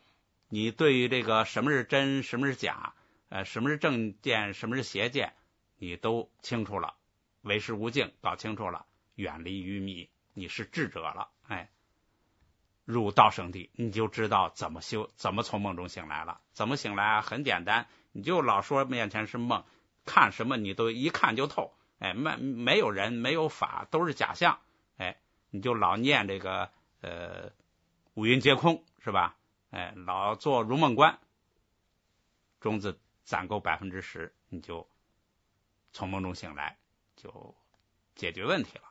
你对于这个什么是真，什么是假，什么是正见，什么是邪见，你都清楚了，为实无境搞清楚了，远离愚迷，你是智者了，入道生地，你就知道怎么修，怎么从梦中醒来了。怎么醒来啊？很简单，你就老说面前是梦，看什么你都一看就透，没有人，没有法，都是假象，你就老念这个五蕴皆空，是吧？老做如梦观，种子攒够10%，你就从梦中醒来，就解决问题了。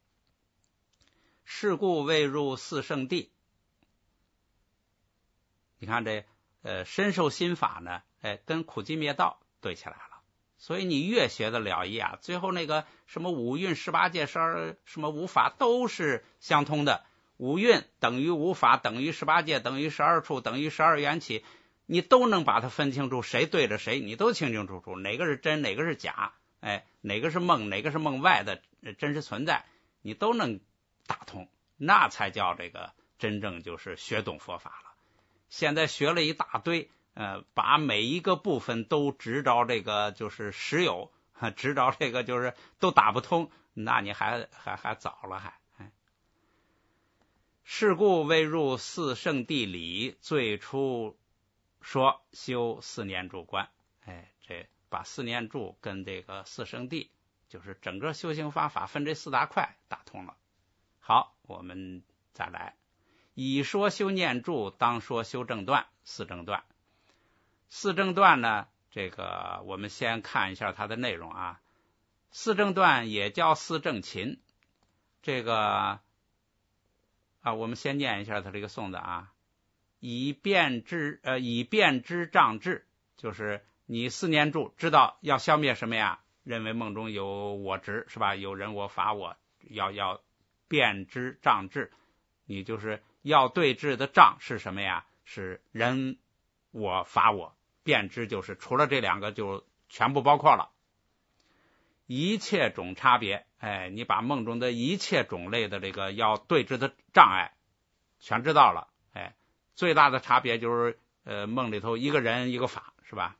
是故未入四圣谛。你看这深受心法呢，跟苦集灭道对起来了。所以你越学的了义啊，最后那个什么五蕴18界12什么无法都是相通的。五蕴等于无法，等于18界，等于12处，等于12缘起，你都能把它分清楚，谁对着谁，你都清清楚楚，哪个是真，哪个是假，哪个是梦，哪个是梦外的真实存在，你都能打通，那才叫这个真正就是学懂佛法了。现在学了一大堆，把每一个部分都执着这个就是实有，执着这个就是都打不通，那你还早了还。是故未入四圣谛理，最初说修四念住观。这把四念住跟这个四圣谛，就是整个修行方法分这4大块打通了。好，我们再来。已说修念住，当说修正断，四正断。四正断呢，这个我们先看一下它的内容啊。四正断也叫四正勤，这个我们先念一下它这个颂的啊。以辩知障智，就是你四念住知道要消灭什么呀？认为梦中有我执，是吧？有人我法我，要辩知障智，你就是要对治的障是什么呀？是人我法我，辩知就是除了这2个就全部包括了。一切种差别，你把梦中的一切种类的这个要对治的障碍全知道了，最大的差别就是梦里头一个人一个法，是吧？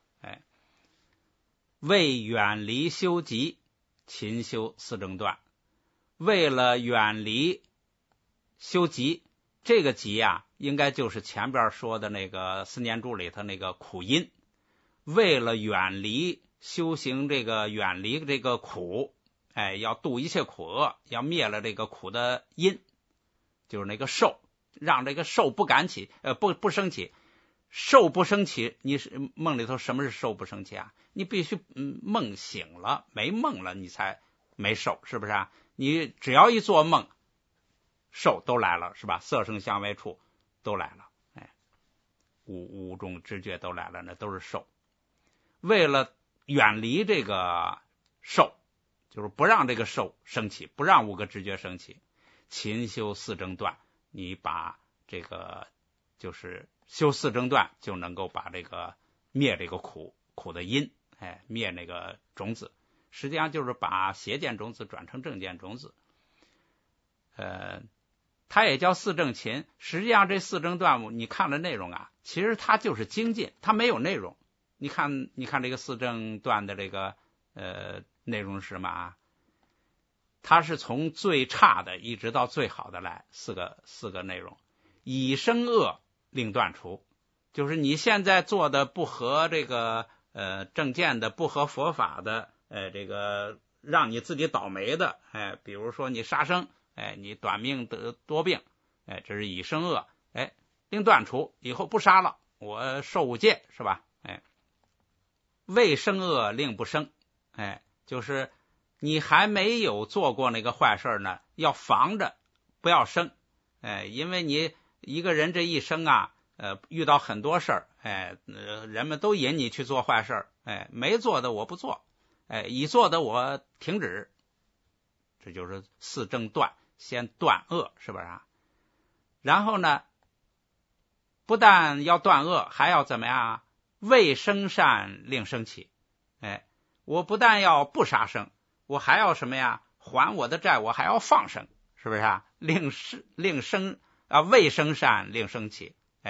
为远离修集，勤修四正断。为了远离修集，这个集啊，应该就是前边说的那个四念住里头那个苦因。为了远离修行，这个远离这个苦，要度一切苦厄，要灭了这个苦的因，就是那个受，让这个受不敢起，不升起。受不升起，你是梦里头什么是受不升起啊？你必须梦醒了，没梦了你才没受，是不是啊？你只要一做梦，受都来了，是吧？色声香味触都来了，五种知觉都来了，那都是受。为了远离这个受，就是不让这个受升起，不让5个知觉升起，勤修四正断，你把这个就是修四正断，就能够把这个灭这个苦的因，灭那个种子，实际上就是把邪见种子转成正见种子。它也叫四正勤。实际上这四正断你看的内容啊，其实它就是精进，它没有内容。你看这个四正断的这个内容是什么啊？它是从最差的一直到最好的来，四个内容。以生恶令断除，就是你现在做的不合这个正见的，不合佛法的，这个让你自己倒霉的，比如说你杀生，你短命得多病，这是以生恶，令断除，以后不杀了，我受5戒，是吧？未生恶令不生，就是你还没有做过那个坏事呢，要防着不要生，因为你一个人这一生啊，遇到很多事儿，人们都引你去做坏事儿，没做的我不做，已做的我停止，这就是四正断，先断恶，是不是啊？然后呢，不但要断恶，还要怎么样？未生善令生起，我不但要不杀生，我还要什么呀？还我的债，我还要放生，是不是啊？令生未生善令生起，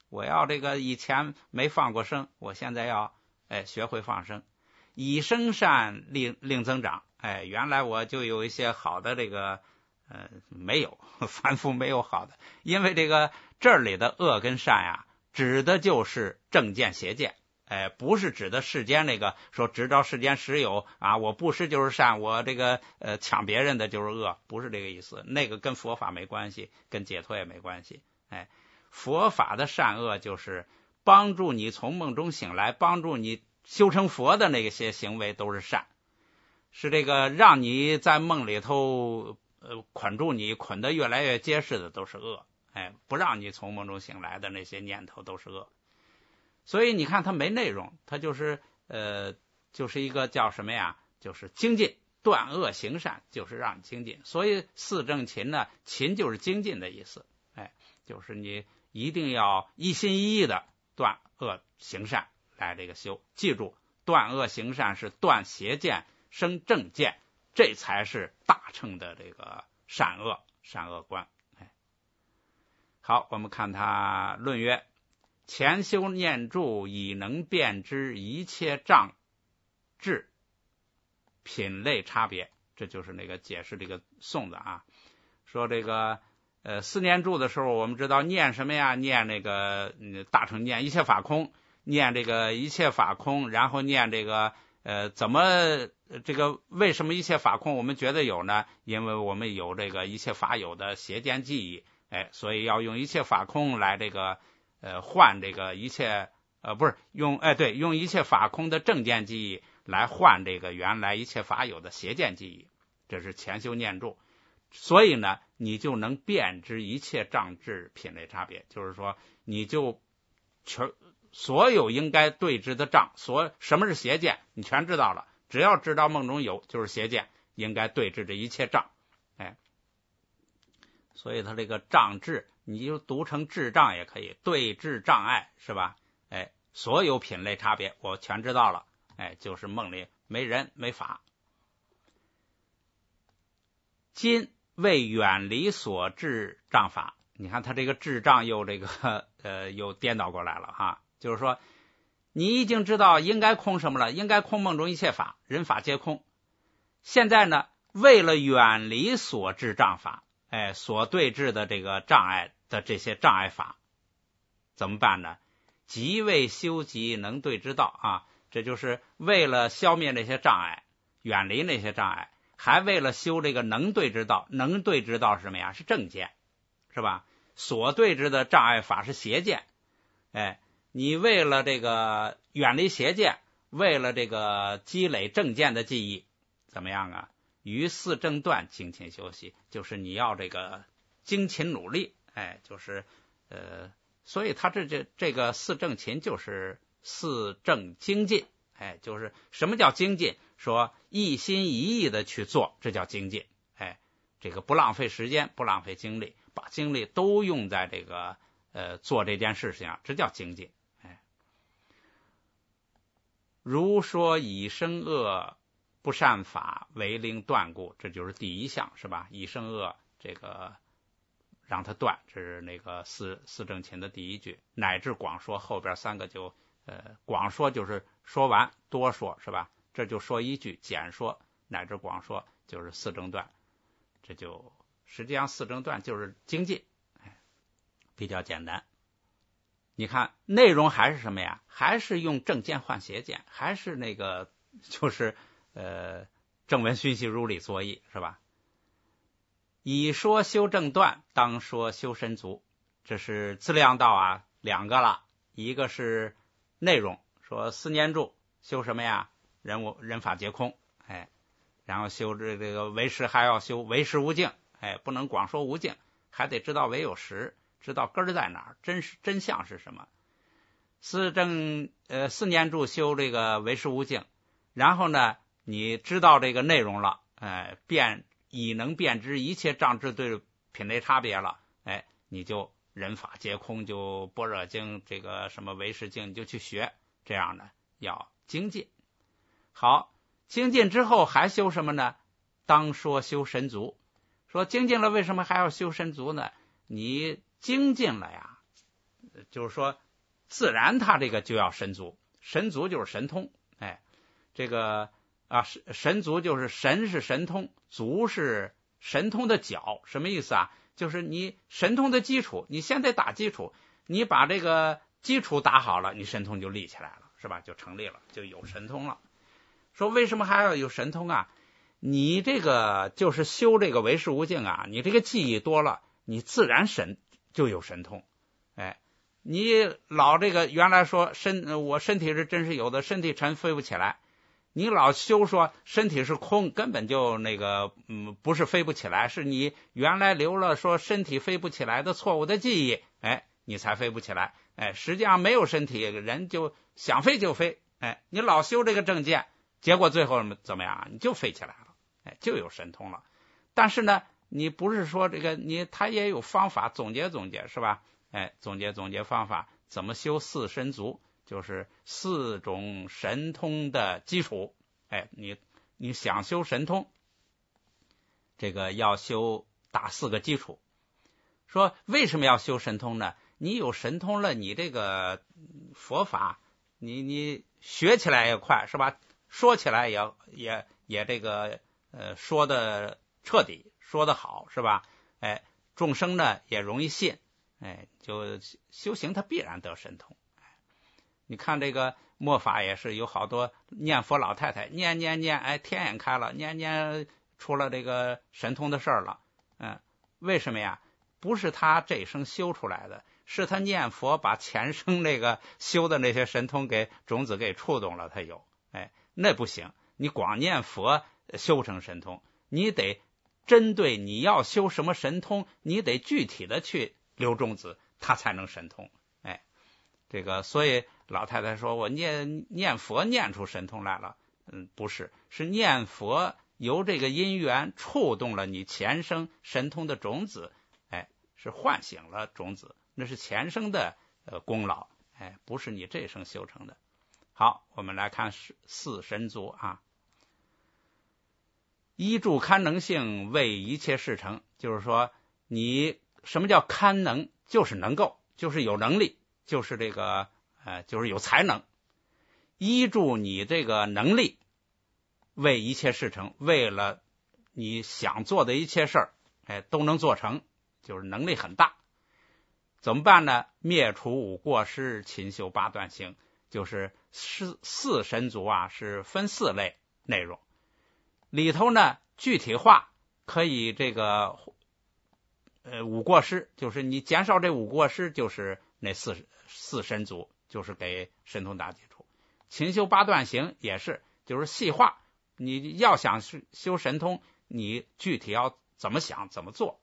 我要这个以前没放过生，我现在要学会放生，以生善令增长。原来我就有一些好的这个没有，凡夫没有好的，因为这个这里的恶跟善呀，指的就是正见邪见。不是指的世间那个说执照世间实有啊，我布施就是善，我这个抢别人的就是恶，不是这个意思。那个跟佛法没关系，跟解脱也没关系。佛法的善恶就是帮助你从梦中醒来，帮助你修成佛的那些行为都是善，是这个让你在梦里头捆住你，捆得越来越结实的都是恶。不让你从梦中醒来的那些念头都是恶。所以你看它没内容，它就是一个叫什么呀，就是精进，断恶行善，就是让你精进。所以四正勤呢，勤就是精进的意思。就是你一定要一心一意的断恶行善来这个修。记住，断恶行善是断邪见生正见，这才是大乘的这个善恶观。好，我们看他论曰：前修念住，以能辨知一切障智品类差别。这就是那个解释这个颂的啊。说这个四念住的时候，我们知道念什么呀？念那个大乘念一切法空，念这个一切法空，然后念这个怎么这个为什么一切法空我们觉得有呢？因为我们有这个一切法有的邪见记忆，所以要用一切法空来这个换这个一切不是用用一切法空的正见记忆来换这个原来一切法有的邪见记忆，这是前修念住。所以呢，你就能辨知一切障智品类差别，就是说你就所有应该对治的障，什么是邪见你全知道了，只要知道梦中有就是邪见，应该对治这一切障。所以它这个障智你就读成智障也可以，对治障碍是吧？所有品类差别我全知道了，就是梦里没人没法。今为远离所致障法，你看他这个智障又这个又颠倒过来了哈，就是说你已经知道应该空什么了，应该空梦中一切法，人法皆空。现在呢，为了远离所致障法，所对治的这个障碍的这些障碍法怎么办呢？即为修集能对之道啊，这就是为了消灭那些障碍，远离那些障碍，还为了修这个能对之道。能对之道是什么呀？是正见，是吧？所对治的障碍法是邪见。你为了这个远离邪见，为了这个积累正见的记忆，怎么样啊？于四正断精勤修习，就是你要这个精勤努力，就是所以他这个四正勤就是四正精进，就是什么叫精进？说一心一意的去做，这叫精进。这个不浪费时间，不浪费精力，把精力都用在这个做这件事情上，这叫精进。如说以生恶不善法为令断故，这就是第一项是吧？以生恶这个让它断，这是那个四正勤的第一句。乃至广说，后边三个就广说就是说完，多说是吧？这就说一句，简说乃至广说就是四正断，这就实际上四正断就是精进，比较简单。你看内容还是什么呀？还是用正见换邪见，还是那个就是正文熏习如理作意是吧？以说修正断，当说修身足，这是资粮道啊，两个了。一个是内容，说四念住修什么呀？人法皆空，然后修这个唯识，还要修唯识无境，不能光说无境，还得知道唯有实，知道根儿在哪儿，真相是什么。四念住修这个唯识无境，然后呢，你知道这个内容了，已能辨知一切障智对品类差别了，你就人法皆空，就般若经这个什么唯识经你就去学，这样呢要精进。好，精进之后还修什么呢？当说修神足。说精进了为什么还要修神足呢？你精进了呀， 就是说自然它这个就要神足，神足就是神通，这个神足就是神是神通，足是神通的脚，什么意思啊？就是你神通的基础，你先得打基础，你把这个基础打好了，你神通就立起来了，是吧？就成立了，就有神通了。说为什么还要有神通啊？你这个就是修这个唯识无境啊，你这个记忆多了，你自然就有神通。你老这个原来说我身体是真是有的，身体沉飞不起来，你老修说身体是空，根本就不是飞不起来，是你原来留了说身体飞不起来的错误的记忆，你才飞不起来。实际上没有身体，人就想飞就飞。你老修这个正见，结果最后怎么样？你就飞起来了，就有神通了。但是呢，你不是说这个他也有方法，总结是吧？总结方法，怎么修四神足，就是4种神通的基础。你想修神通，这个要打4个基础。说为什么要修神通呢？你有神通了，你这个佛法，你学起来也快，是吧？说起来也这个说的彻底，说的好，是吧？众生呢也容易信，就修行它必然得神通。你看这个末法也是有好多念佛老太太念，天眼开了，念出了这个神通的事儿了。为什么呀？不是他这一生修出来的，是他念佛把前生那个修的那些神通种子给触动了，他有。那不行，你光念佛修不成神通，你得针对你要修什么神通，你得具体的去留种子，它才能神通。这个所以老太太说我念佛念出神通来了，不是，是念佛由这个因缘触动了你前生神通的种子，是唤醒了种子，那是前生的功劳，不是你这一生修成的。好，我们来看4神足啊。依助堪能性，为一切事成，就是说你什么叫堪能？就是能够，就是有能力，就是这个就是有才能。依助你这个能力，为一切事成，为了你想做的一切事儿，都能做成，就是能力很大。怎么办呢？灭除5过失，勤修8段行，就是4神足啊，是分4类内容。里头呢，具体化可以这个5过失，就是你减少这5过失，就是那四神足，就是给神通打基础。勤修8段行也是，就是细化，你要想修神通，你具体要怎么想怎么做。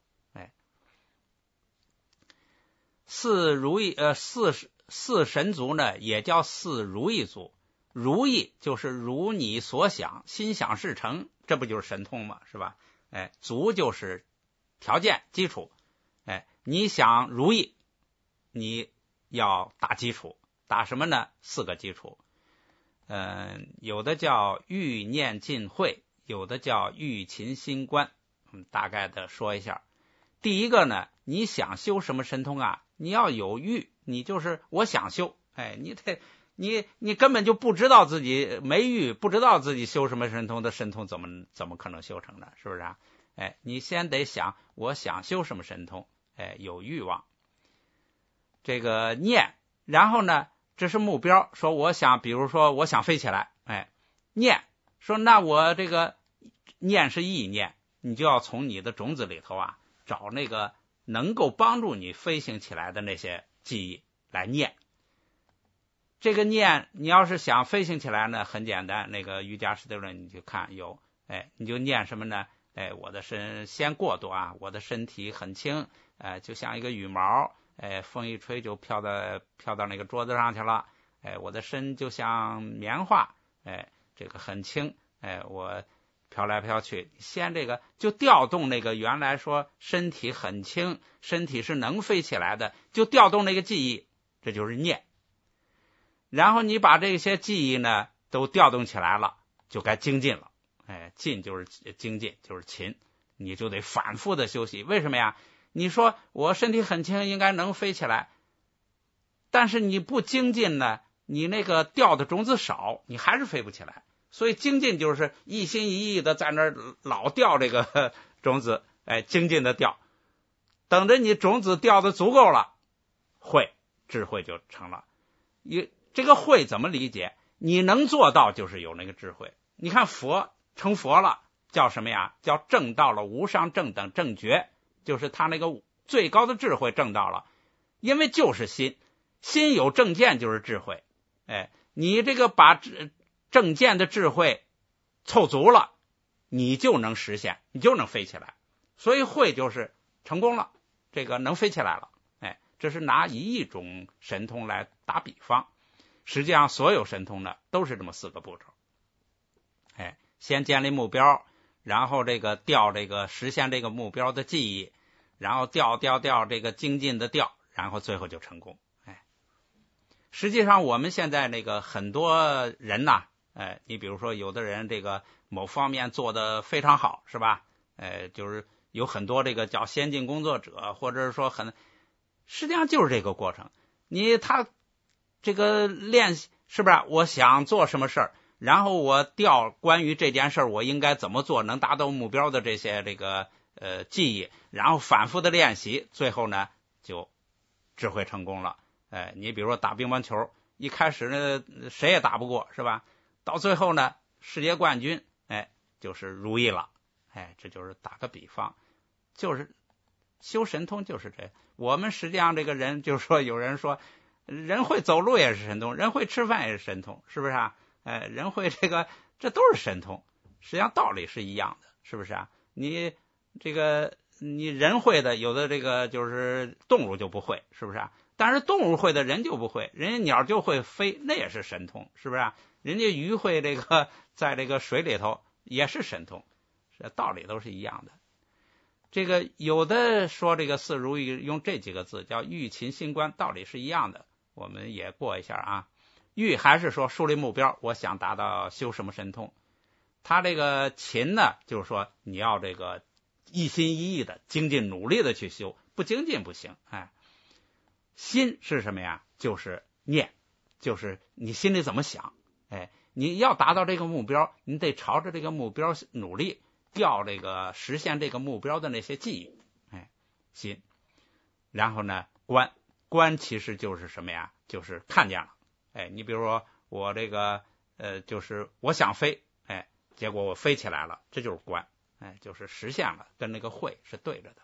四神足呢，也叫4如意足。如意就是如你所想，心想事成，这不就是神通吗？是吧？足就是条件基础。你想如意，你要打基础，打什么呢？4个基础。有的叫欲念尽慧，有的叫欲勤心观。大概的说一下。第一个呢，你想修什么神通啊？你要有欲，你就是我想修，你根本就不知道自己没欲，不知道自己修什么神通的神通怎么可能修成呢？是不是啊？你先得想我想修什么神通，有欲望，这个念，然后呢，这是目标，说我想，比如说我想飞起来，念，说那我这个念是意念，你就要从你的种子里头啊找那个能够帮助你飞行起来的那些记忆来念。这个念，你要是想飞行起来呢，很简单，那个瑜伽师地论你就看有，你就念什么呢？我的身先过渡啊，我的身体很轻，就像一个羽毛，风一吹就飘到那个桌子上去了，我的身就像棉花，这个很轻，我飘来飘去，先这个就调动那个原来说身体很轻，身体是能飞起来的，就调动那个记忆，这就是念。然后你把这些记忆呢都调动起来了，就该精进了。进就是精进，就是勤，你就得反复的休息。为什么呀？你说我身体很轻，应该能飞起来， 但是你不精进呢，你那个掉的种子少，你还是飞不起来。所以精进就是一心一意的在那儿老掉这个种子，精进的掉，等着你种子掉的足够了，智慧就成了。这个慧怎么理解？你能做到就是有那个智慧。你看佛成佛了，叫什么呀？叫证到了无上正等正觉，就是他那个最高的智慧证到了。因为就是心有正见就是智慧，你这个把正见的智慧凑足了，你就能实现，你就能飞起来。所以慧就是成功了，这个能飞起来了。这是拿一种神通来打比方，实际上所有神通呢都是这么4个步骤。先建立目标，然后这个调这个实现这个目标的记忆，然后调这个精进的调，然后最后就成功。实际上我们现在那个很多人呐，你比如说有的人这个某方面做得非常好，是吧？就是有很多这个叫先进工作者，或者是说实际上就是这个过程。他这个练习是不是？我想做什么事儿，然后我调关于这件事儿我应该怎么做能达到目标的这些这个记忆，然后反复的练习，最后呢就智慧成功了。你比如说打乒乓球，一开始呢谁也打不过，是吧？到最后呢世界冠军，就是如意了。这就是打个比方，就是修神通就是这。我们实际上这个人就是说，有人说人会走路也是神通，人会吃饭也是神通，是不是啊？人会这都是神通，实际上道理是一样的，是不是啊？你人会的，有的这个就是动物就不会，是不是啊？但是动物会的人就不会，人家鸟就会飞，那也是神通，是不是啊？人家鱼会这个在这个水里头也是神通，道理都是一样的。这个有的说这个四如意用这几个字叫欲勤心观，道理是一样的，我们也过一下啊。欲还是说树立目标，我想达到修什么神通。他这个勤呢，就是说你要这个一心一意的精进努力的去修，不精进不行。心是什么呀？就是念，就是你心里怎么想。你要达到这个目标，你得朝着这个目标努力，调这个实现这个目标的那些记忆。心。然后呢观其实就是什么呀？就是看见了。你比如说我这个就是我想飞，结果我飞起来了，这就是观，就是实现了，跟那个慧是对着的。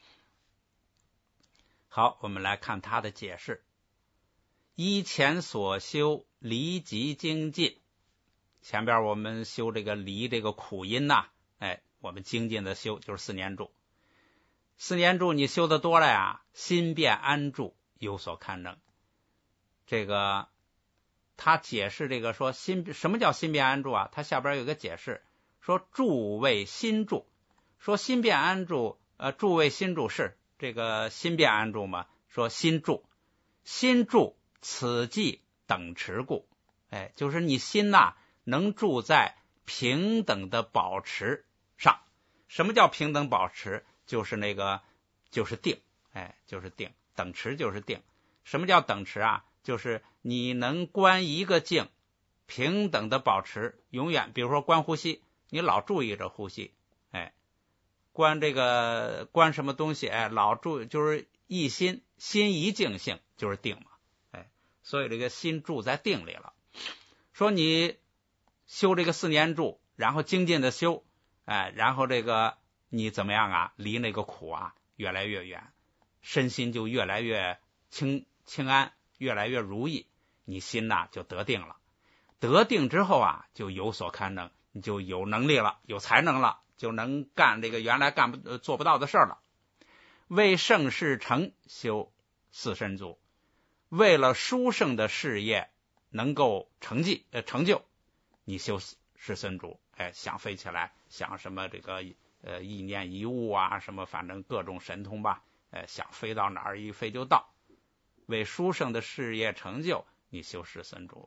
好，我们来看他的解释。依前所修，离即精进。前边我们修这个离这个苦音呐，我们精进的修就是4年住。4年住你修的多了呀，心变安住，有所堪能。这个他解释这个说什么叫心变安住啊？他下边有个解释，说住为心住，说心变安住，住为心住是这个心变安住嘛？说心住，心住此即等持故，就是你心呐能住在平等的保持上。什么叫平等保持？就是就是定，就是定，等持就是定。什么叫等持啊？就是你能观一个境，平等的保持，永远，比如说观呼吸，你老注意着呼吸，观什么东西，老注就是一心一静性就是定嘛，所以这个心住在定里了。说你修这个4年住，然后精进的修，然后这个你怎么样啊？离那个苦啊越来越远，身心就越来越清安，越来越如意，你心呐就得定了。得定之后啊，就有所堪能，你就有能力了，有才能了，就能干这个原来做不到的事了。为圣事成修4身足，为了殊胜的事业能够成就，你修4身足，想飞起来，想什么这个意念一物啊，什么反正各种神通吧，想飞到哪儿一飞就到。为殊胜的事业成就，你修4身足。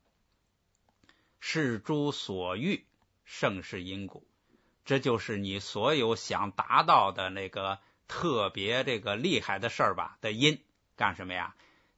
是诸所欲，盛世因果，这就是你所有想达到的那个特别这个厉害的事儿吧的因。干什么呀？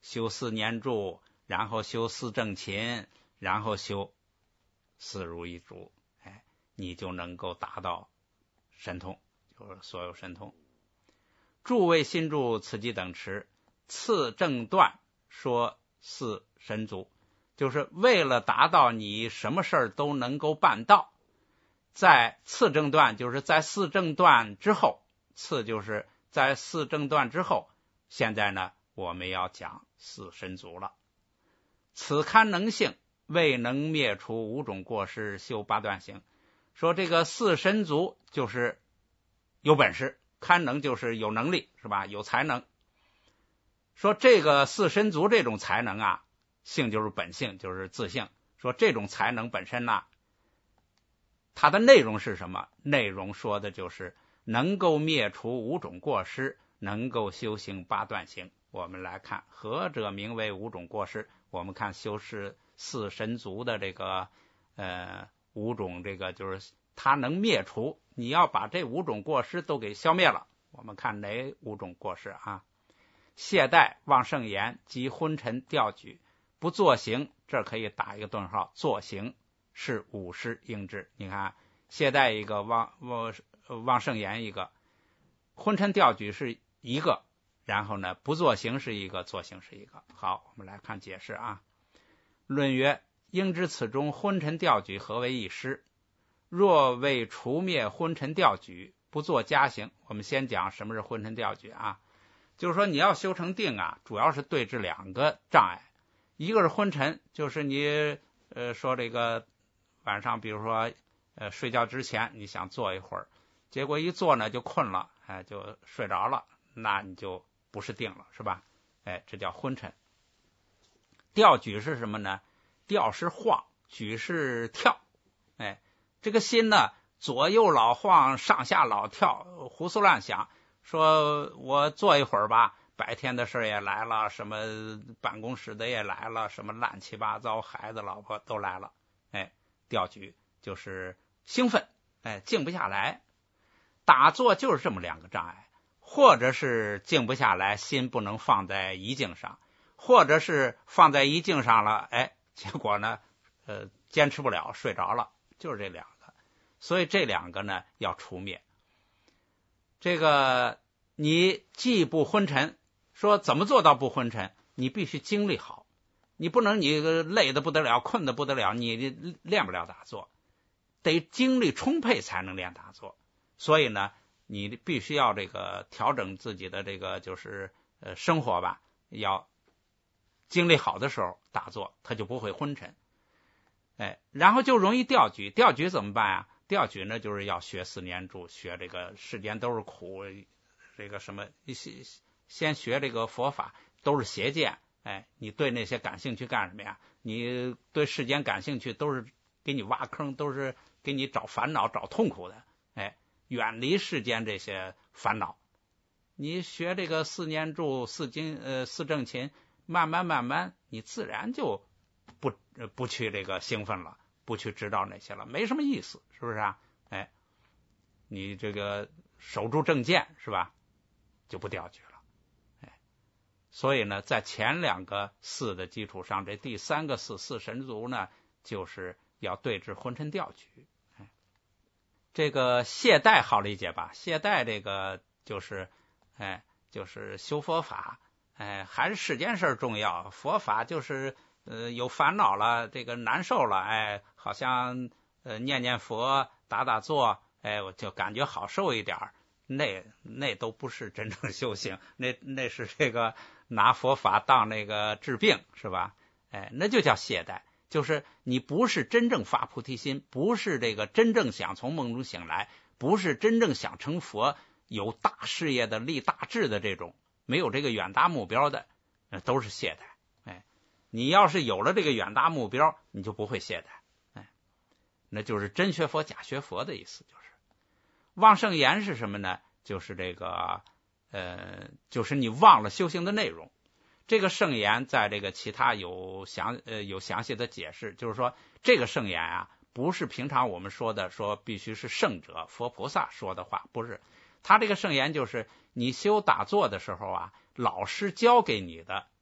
修四念住，然后修四正勤，然后修四如意足，你就能够达到神通，就是所有神通。诸为心住，此即等持。次正断说四神足，就是为了达到你什么事儿都能够办到。在次正断，就是在四正断之后，次就是在四正断之后，现在呢我们要讲四神足了。此堪能性，未能灭除五种过失，修八段行。说这个四神足就是有本事，堪能就是有能力，是吧？有才能。说这个四神足这种才能啊，性就是本性，就是自性。说这种才能本身呢，它的内容是什么？内容说的就是能够灭除五种过失，能够修行八段行。我们来看何者名为五种过失。我们看修饰四神足的这个五种，这个就是它能灭除，你要把这五种过失都给消灭了。我们看哪五种过失啊？懈怠、妄圣言及昏沉调举，不作行，这可以打一个顿号，作行是五失应知。你看懈怠一个，妄圣言一个，昏沉调举是一个，然后呢不作行是一个，作行是一个。好，我们来看解释啊。论曰：应知此中昏沉调举何为一失？若为除灭昏沉调举，不做加行。我们先讲什么是昏沉调举啊？就是说你要修成定啊，主要是对治两个障碍。一个是昏沉，就是你说这个晚上比如说睡觉之前你想坐一会儿，结果一坐呢就困了，就睡着了，那你就不是定了，是吧？这叫昏沉。调举是什么呢？调是晃，举是跳。这个心呢左右老晃，上下老跳，胡思乱想，说我坐一会儿吧，白天的事也来了，什么办公室的也来了，什么乱七八糟，孩子老婆都来了。调举就是兴奋，静不下来。打坐就是这么两个障碍，或者是静不下来，心不能放在一境上，或者是放在一境上了，结果呢坚持不了，睡着了，就是这两个。所以这两个呢要除灭。这个你既不昏沉，说怎么做到不昏沉？你必须精力好，你不能你累得不得了，困得不得了，你练不了打坐，得精力充沛才能练打坐。所以呢你必须要这个调整自己的这个就是生活吧，要精力好的时候打坐，它就不会昏沉。然后就容易调举。调举怎么办啊？调举呢就是要学四念住，学这个世间都是苦，这个什么先学这个佛法都是邪见。你对那些感兴趣干什么呀？你对世间感兴趣都是给你挖坑，都是给你找烦恼找痛苦的。远离世间这些烦恼。你学这个四念住、四正勤，慢慢你自然就不去这个兴奋了，不去知道那些了，没什么意思，是不是啊？你这个守住正见，是吧？就不调举了。所以呢在前两个四的基础上，这第三个四神足呢就是要对治昏沉调举。这个懈怠好理解吧？懈怠这个就是就是修佛法，还是世间事重要。佛法就是有烦恼了，这个难受了，好像念念佛打坐，我就感觉好受一点。那都不是真正修行，那是这个拿佛法当那个治病，是吧？那就叫懈怠，就是你不是真正发菩提心，不是这个真正想从梦中醒来，不是真正想成佛，有大事业的立大志的这种，没有这个远大目标的，都是懈怠。你要是有了这个远大目标，你就不会懈怠。那就是真学佛假学佛的意思。就是忘圣言是什么呢？就是这个就是你忘了修行的内容。这个圣言在这个其他有详细的解释，就是说这个圣言啊，不是平常我们说的说必须是圣者佛菩萨说的话，不是。他这个圣言就是你修打坐的时候啊，老师教给你的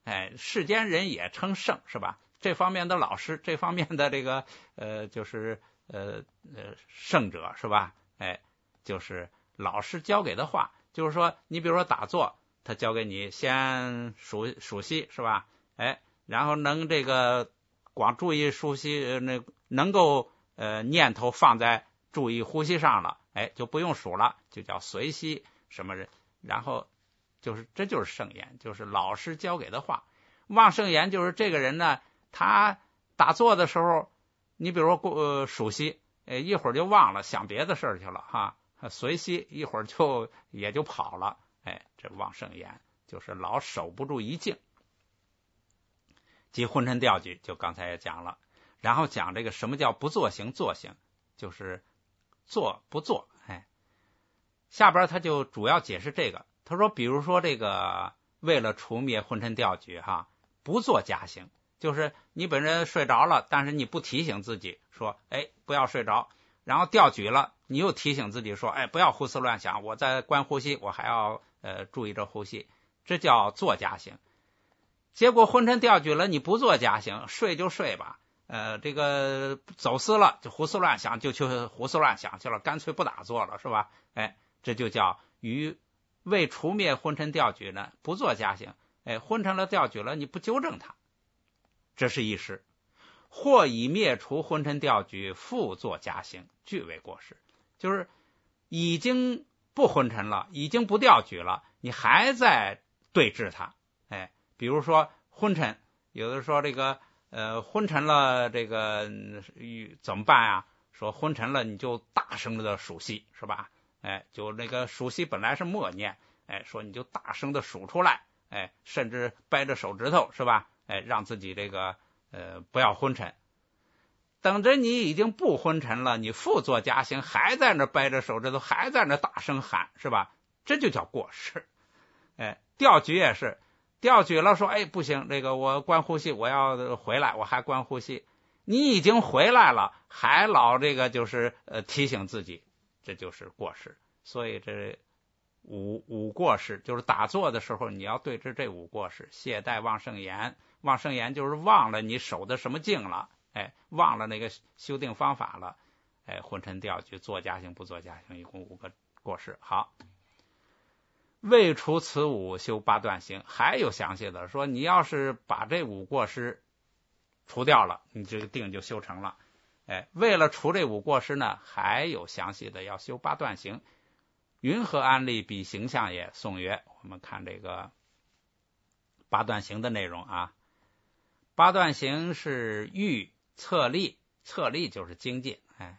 世间人也称圣，是吧？这方面的老师，这方面的这个就是圣者，是吧？就是老师教给的话，就是说你比如说打坐，他教给你先数息，是吧？然后能这个光注意数息，能够念头放在注意呼吸上了，就不用数了，就叫随息什么人。然后这就是圣言，就是老师教给的话。忘圣言就是这个人呢，他打坐的时候，你比如说数息，一会儿就忘了，想别的事儿去了哈。随息一会儿也就跑了，这忘圣言就是老守不住一静。即昏沉调举，就刚才也讲了，然后讲这个什么叫不作行，作行就是做不做。下边他就主要解释这个，他说比如说这个为了除灭昏沉调举哈，不做假行，就是你本人睡着了，但是你不提醒自己说不要睡着，然后调举了，你又提醒自己说不要胡思乱想，我在观呼吸，我还要注意着呼吸，这叫做假行。结果昏沉调举了，你不做假行，睡就睡吧，这个走失了就胡思乱想，就去胡思乱想去了，干脆不打坐了，是吧？这就叫为除灭昏沉调举呢，不做假行。昏沉了调举了，你不纠正它，这是一时。或以灭除昏沉调举，复做假行，俱为过失。就是已经不昏沉了，已经不调举了，你还在对峙它。比如说昏沉，有的说这个昏沉了，这个怎么办啊？说昏沉了，你就大声的数息，是吧？就那个数息本来是默念，说你就大声的数出来，甚至掰着手指头，是吧？让自己这个不要昏沉。等着你已经不昏沉了，你复做假行，还在那掰着手指头，还在那大声喊，是吧？这就叫过失。调举也是，调举了说不行，这个我观呼吸，我要回来，我还观呼吸。你已经回来了，还老这个就是提醒自己，这就是过失。所以这五过失，就是打坐的时候你要对治这五过失：懈怠、忘圣言。忘圣言就是忘了你守的什么静了，忘了那个修订方法了。昏沉调举、做假行、不做假行，一共5个过失。好，未除此五，修八断行。还有详细的说，你要是把这5过失除掉了，你这个定就修成了。为了除这5过失呢，还有详细的要修八断行。云何安立彼形象也？宋曰，我们看这个八断行的内容啊。八断行是欲、策立，策立就是精进，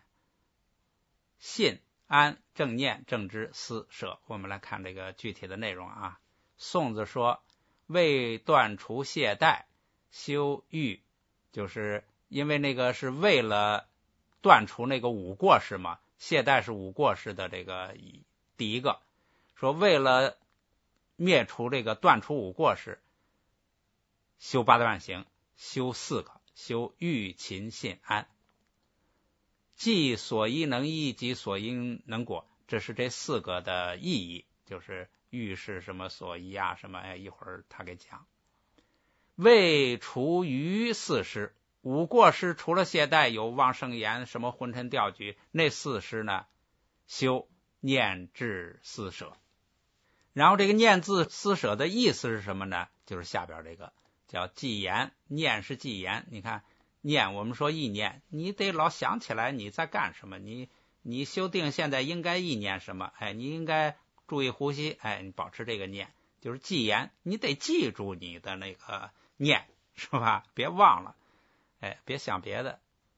信、安、正念、正知、思、舍。我们来看这个具体的内容啊。宋子说，为断除懈怠，修欲，就是因为那个是为了断除那个5过失嘛，懈怠是5过失的这个第一个，说为了灭除这个断除5过失，修八断行，修4个，修欲、勤、信、安。即所依能依，即所因能果，这是这4个的意义，就是欲是什么所依啊，什么一会儿他给讲。为除余4失，5过失除了懈怠有忘圣言，什么昏沉调举，那4失呢，修念智思舍。然后这个念字思舍的意思是什么呢？就是下边这个叫记言，念是记言。你看念，我们说意念，你得老想起来你在干什么，你修订现在应该意念什么，你应该注意呼吸，你保持这个念，就是记言，你得记住你的那个念，是吧？别忘了，别想别的。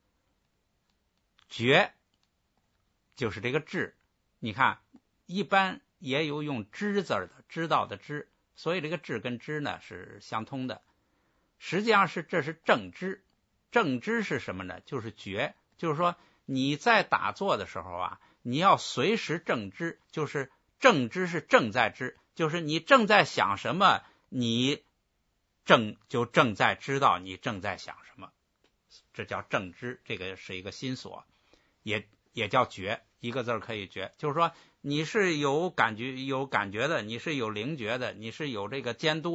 觉就是这个智，你看一般也有用知字的，知道的知，所以这个智跟知呢是相通的。实际上这是正知。正知是什么呢？就是觉，就是说你在打坐的时候啊，你要随时正知，就是正知是正在知，就是你正在想什么，你正在知道你正在想什么，这叫正知。这个是一个心所，也叫觉，一个字可以觉，就是说你是有感觉的，你是有灵觉的，你是有这个监督的，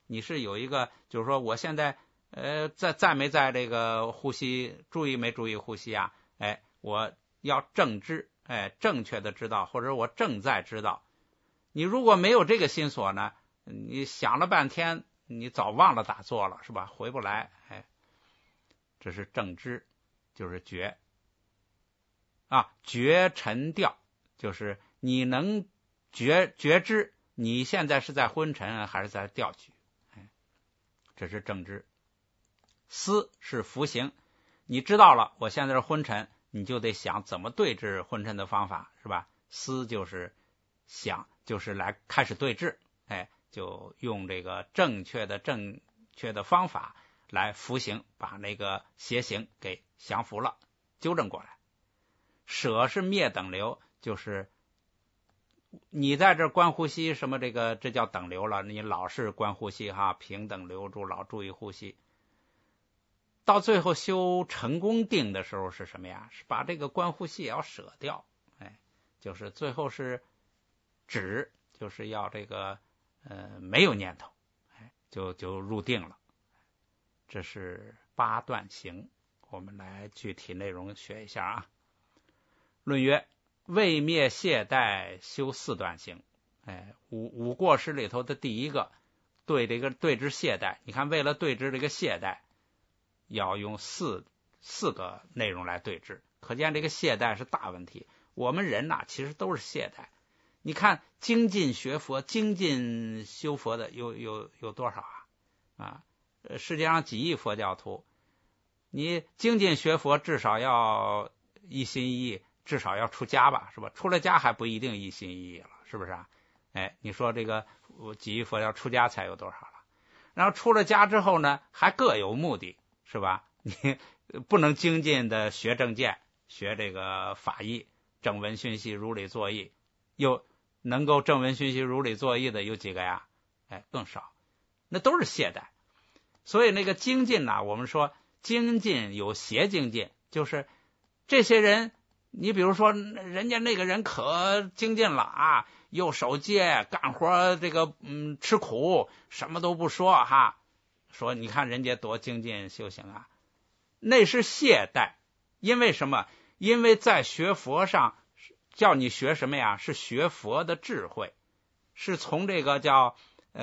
你是有一个，就是说我现在在没在这个呼吸，注意没注意呼吸啊？我要正知，正确的知道，或者我正在知道。你如果没有这个心所呢，你想了半天，你早忘了打坐了，是吧？回不来。这是正知，就是觉啊，觉沉掉，就是你能觉知你现在是在昏沉还是在调举，这是正知。思是服行，你知道了我现在是昏沉，你就得想怎么对治昏沉的方法，是吧？思就是想，就是来开始对治，就用这个正确的方法来服行，把那个邪行给降服了，纠正过来。舍是灭等流，就是你在这观呼吸，什么这叫等流了，你老是观呼吸哈，平等留住，老注意呼吸。到最后修成功定的时候是什么呀？是把这个观呼吸也要舍掉，就是最后是止，就是要这个没有念头，就入定了。这是八段行，我们来具体内容学一下啊。论曰：未灭懈怠修四段行。五过失里头的第一个，对这个对治懈怠。你看，为了对治这个懈怠，要用四个内容来对治，可见这个懈怠是大问题。我们人呐，其实都是懈怠。你看，精进学佛、精进修佛的有多少啊？世界上几亿佛教徒，你精进学佛至少要一心一意，至少要出家吧，是吧？出了家还不一定一心一意了，是不是啊？你说这个几亿佛教出家才有多少了？然后出了家之后呢，还各有目的，是吧？你不能精进的学正见，学这个法义，正闻熏习如理作意，又能够正闻熏习如理作意的有几个呀？更少，那都是懈怠。所以那个精进呢，我们说精进有邪精进，就是这些人，你比如说人家那个人可精进了啊，又守戒，干活这个吃苦，什么都不说哈，说你看人家多精进修行啊，那是懈怠。因为什么？因为在学佛上叫你学什么呀？是学佛的智慧，是从这个叫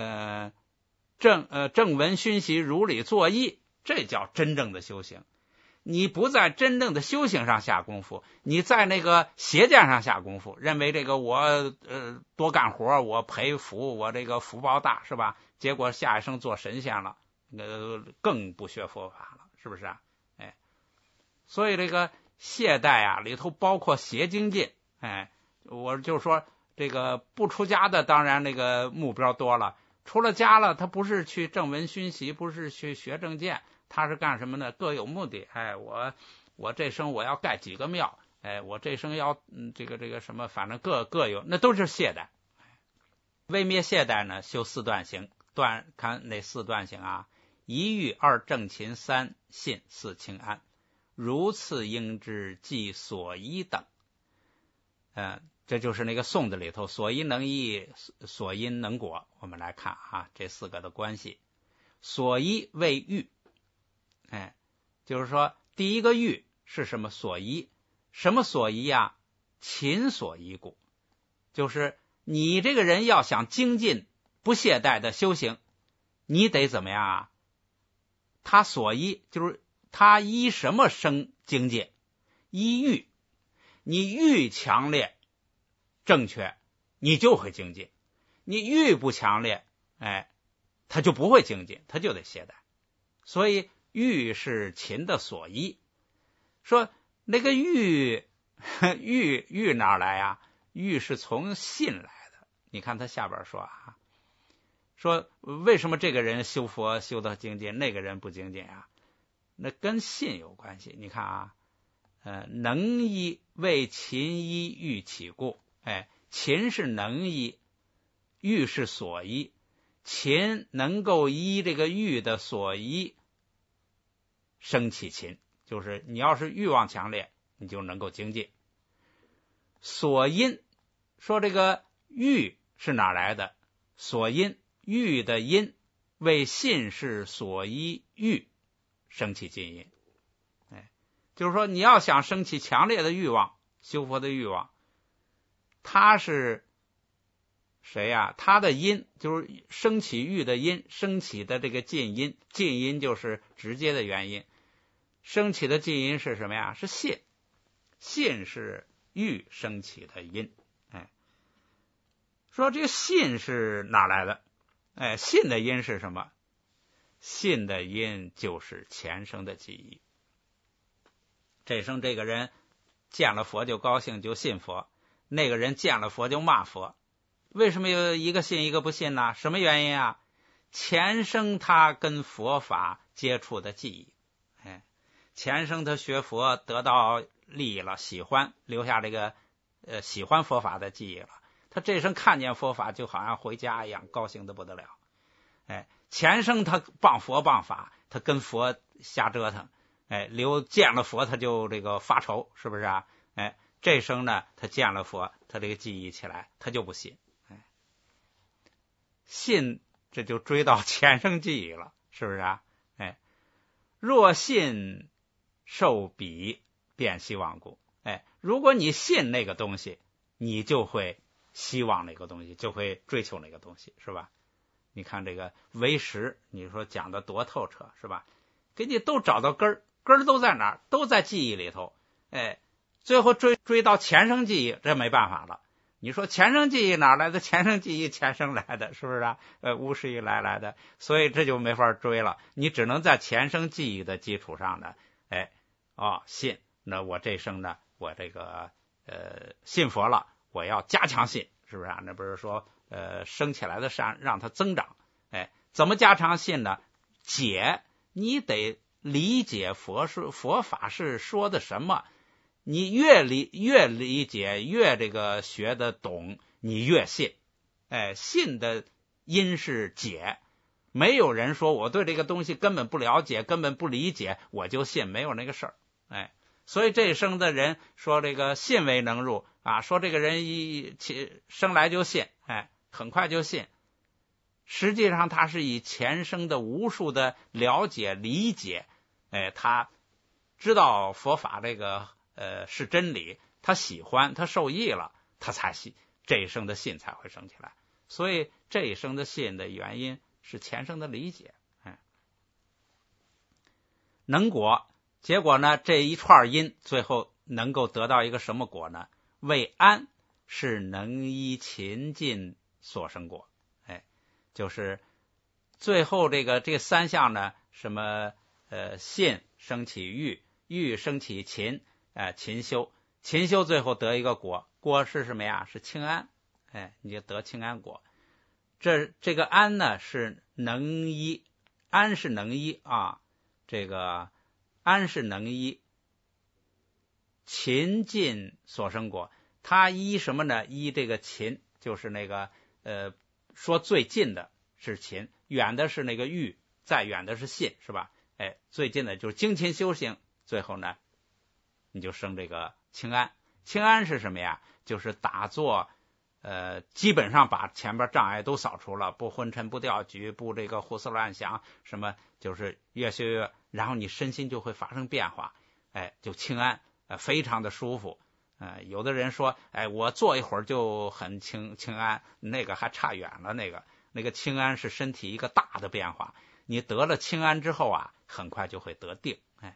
正闻熏习如理作意，这叫真正的修行。你不在真正的修行上下功夫，你在那个邪见上下功夫，认为这个我多干活，我培福，我这个福报大，是吧？结果下一生做神仙了，更不学佛法了，是不是啊？所以这个懈怠啊里头包括邪精进。我就说这个不出家的当然那个目标多了，出了家了他不是去正闻熏习，不是去学正见，他是干什么呢？各有目的。我这生我要盖几个庙，我这生要这个什么，反正各有，那都是懈怠。未灭懈怠呢，修四段行。看哪四段行啊？一欲，二正勤，三信，四清安。如次应知即所依等。这就是那个颂子里头所依能依，所因能果。我们来看啊，这四个的关系。所依为欲，就是说第一个欲是什么？所依。什么所依啊？勤所依故。就是你这个人要想精进不懈怠的修行，你得怎么样啊？他所依就是他依什么生精进？依欲。你欲强烈正确，你就会精进；你欲不强烈，他就不会精进，他就得懈怠。所以欲是勤的所依。说那个欲哪来啊？欲是从信来的。你看他下边说啊，说为什么这个人修佛修得精进，那个人不精进啊？那跟信有关系。你看啊，能依为勤依欲起故。勤是能依，欲是所依。勤能够依这个欲的所依生起勤，就是你要是欲望强烈，你就能够精进。所因，说这个欲是哪来的？所因，欲的因为信是所依欲生起禁因。就是说你要想升起强烈的欲望，修佛的欲望，他是谁呀？他的因就是升起欲的因，升起的这个禁因，禁因就是直接的原因。升起的禁因是什么呀？是信，信是欲升起的因。说这个信是哪来的？信的因是什么？信的因就是前生的记忆。这生这个人见了佛就高兴，就信佛；那个人见了佛就骂佛。为什么有一个信一个不信呢？什么原因啊？前生他跟佛法接触的记忆，前生他学佛得到利益了，喜欢，留下这个喜欢佛法的记忆了。他这生看见佛法就好像回家一样，高兴的不得了。前生他谤佛谤法，他跟佛瞎折腾，见了佛他就这个发愁，是不是啊？这生呢他见了佛，他这个记忆起来他就不信。信这就追到前生记忆了，是不是啊？若信受彼，便希望故。如果你信那个东西，你就会希望那个东西，就会追求那个东西，是吧？你看这个唯识，你说讲的多透彻，是吧？给你都找到根儿，根儿都在哪儿？都在记忆里头。最后追到前生记忆，这没办法了。你说前生记忆哪来的？前生记忆前生来的，是不是啊？无始以来的，所以这就没法追了。你只能在前生记忆的基础上呢，信。那我这生呢，我这个信佛了，我要加强信，是不是啊？那不是说生起来的善让它增长。怎么加强信呢？你得理解佛法是说的什么。你越理解，越这个学得懂，你越信。信的因是解。没有人说我对这个东西根本不了解，根本不理解，我就信，没有那个事儿。所以这一生的人说这个信为能入啊，说这个人生来就信，很快就信。实际上他是以前生的无数的了解理解，他知道佛法这个是真理，他喜欢，他受益了，他才信，这一生的信才会升起来。所以这一生的信的原因是前生的理解。能果，结果呢，这一串因最后能够得到一个什么果呢？为安，是能依勤进所生果。就是最后这三项呢，什么信升起欲，欲升起勤，勤修最后得一个果是什么呀？是清安。你就得清安果。这个安呢是能依，安是能依啊，这个安是能依勤进所生果。他依什么呢？依这个勤，就是那个说最近的是勤，远的是那个欲，再远的是信，是吧？最近的就是精勤修行，最后呢你就生这个清安。清安是什么呀？就是打坐，基本上把前边障碍都扫除了，不昏沉不掉举，不这个胡思乱想，什么就是越修越，然后你身心就会发生变化，就清安，非常的舒服。有的人说，我坐一会儿就很清安，那个还差远了。那个清安是身体一个大的变化，你得了清安之后啊，很快就会得定。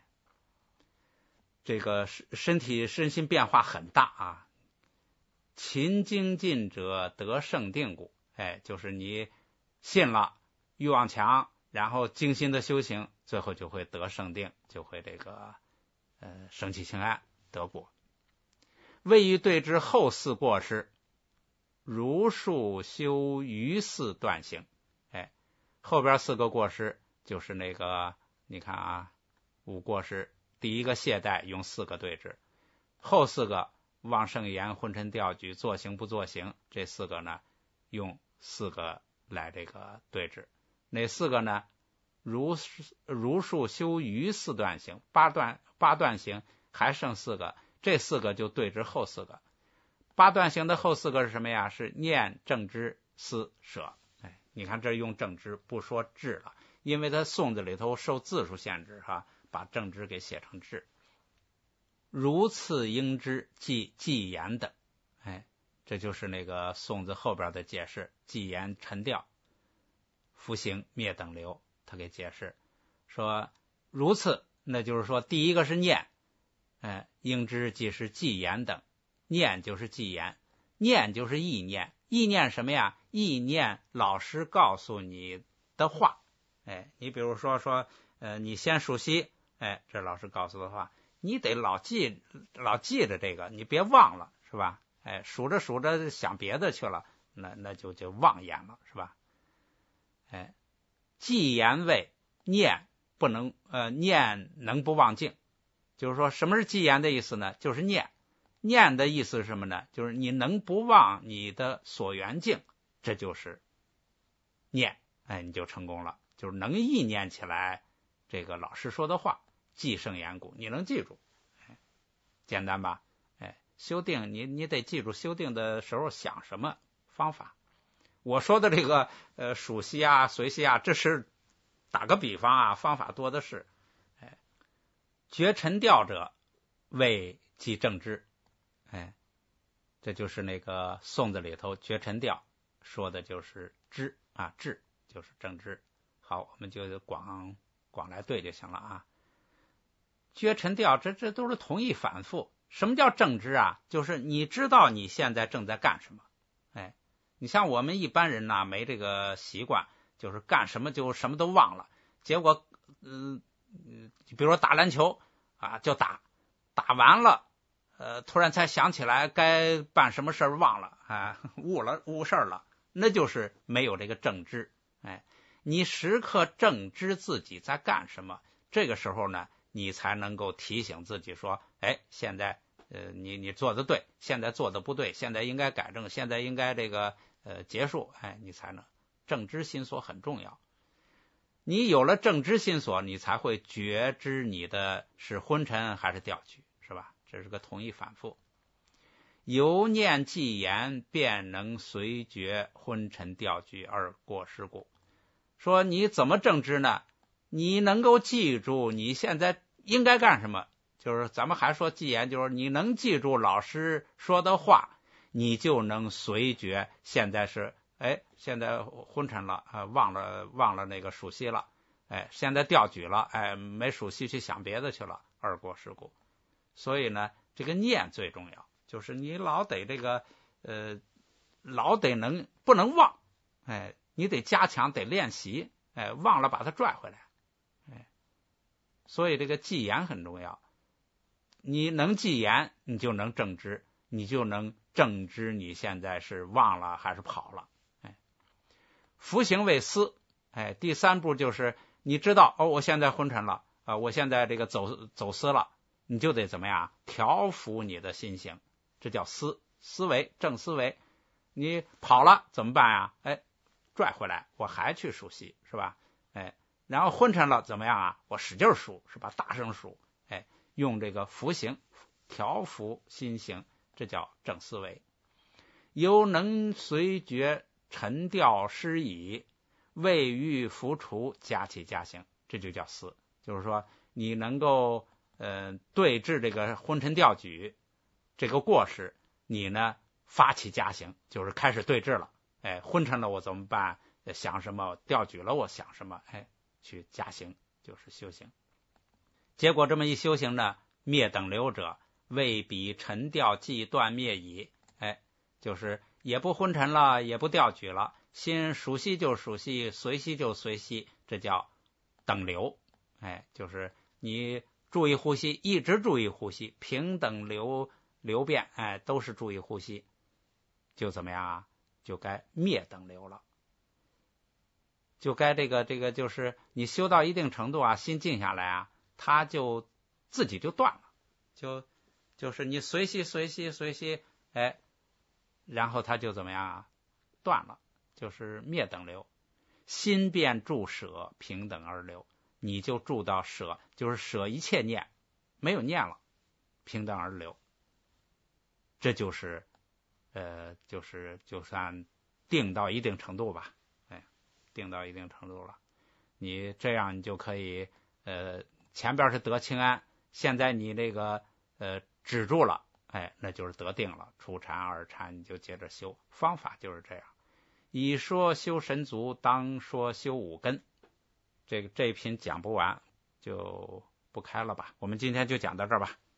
这个身心变化很大啊。勤精进者得胜定故。就是你信了，欲望强，然后精心的修行，最后就会得胜定，就会这个升起清安得果。谓于对之后四过失，如数修余四断行。后边四个过失就是那个，你看啊，五过失，第一个懈怠用四个对治，后四个妄圣言、昏沉掉举、作行不作行，这四个呢用四个来这个对治。哪四个呢？如数修余四断行，八断行还剩四个，这四个就对治后四个。八断行的后四个是什么呀？是念、正知、思、舍。 你看这用正之，不说治了，因为它宋字里头受字数限制把正之给写成治。如次应之，即言的，这就是那个宋字后边的解释，即言沉调，服行灭等流，他给解释说如次，那就是说第一个是念，应之即是即言等，念就是即言，念就是意念，意念什么呀？意念老师告诉你的话，你比如说你先熟悉，这老师告诉的话，你得老记着这个，你别忘了，是吧？数着数着想别的去了，那就忘言了，是吧？既言谓念不能念能不忘境，就是说什么是既言的意思呢？就是念的意思是什么呢？就是你能不忘你的所缘境，这就是念，你就成功了，就是能意念起来这个老师说的话，记胜言古，你能记住，简单吧？修订你得记住修订的时候想什么方法。我说的这个数息啊随息啊，这是打个比方啊，方法多的是。绝沉调者谓即正之，这就是那个宋字里头绝沉调说的就是知啊，治就是正知。好，我们就广来对就行了啊。绝沉调这都是同义反复。什么叫正知啊？就是你知道你现在正在干什么。你像我们一般人呢，没这个习惯，就是干什么就什么都忘了，结果比如说打篮球啊，就打完了，突然才想起来该办什么事儿忘了啊，误事儿了，那就是没有这个正知。你时刻正知自己在干什么，这个时候呢，你才能够提醒自己说，现在你做的对，现在做的不对，现在应该改正，现在应该这个结束，你才能正知心所很重要。你有了正知心所，你才会觉知你的是昏沉还是调举，是吧？这是个同义反复。由念即言，便能随觉昏沉调举而过失故。说你怎么正知呢？你能够记住你现在应该干什么，就是咱们还说即言，就是你能记住老师说的话，你就能随觉现在是现在昏沉了忘了那个数息了，现在调举了，没数息去想别的去了，而过失故。所以呢，这个念最重要，就是你老得这个老得不能忘，你得加强，得练习，忘了把它拽回来，所以这个记言很重要。你能记言，你就能正知，你就能正知你现在是忘了还是跑了。服行为思，第三步就是你知道我现在昏沉了我现在这个走失了，你就得怎么样调服你的心行，这叫思维，正思维。你跑了怎么办啊？拽回来，我还去数息，是吧？然后昏沉了怎么样啊？我使劲数，是吧？大声数，用这个服行调服心行，这叫正思维。由能随觉沉调失已，未欲浮除，加起加行，这就叫思。就是说你能够对治这个昏沉调举这个过失，你呢发起加行，就是开始对治了。昏沉了我怎么办？想什么？调举了我想什么？去加行，就是修行。结果这么一修行呢，灭等流者，未彼沉调既断灭矣。就是也不昏沉了，也不调举了，心熟悉就熟悉，随息就随息，这叫等流。就是你注意呼吸，一直注意呼吸，平等流变，都是注意呼吸，就怎么样啊？就该灭等流了，就该这个就是你修到一定程度啊，心静下来啊，它就自己就断了，就是你随息，然后它就怎么样啊？断了，就是灭等流。心便住舍，平等而流，你就住到舍，就是舍一切念，没有念了，平等而流。这就是就算定到一定程度吧。 定到一定程度了。你这样你就可以前边是得清安，现在你这个止住了，那就是得定了。初禅二禅你就接着修，方法就是这样。以说修神足，当说修五根。这一品讲不完，就不开了吧。我们今天就讲到这儿吧。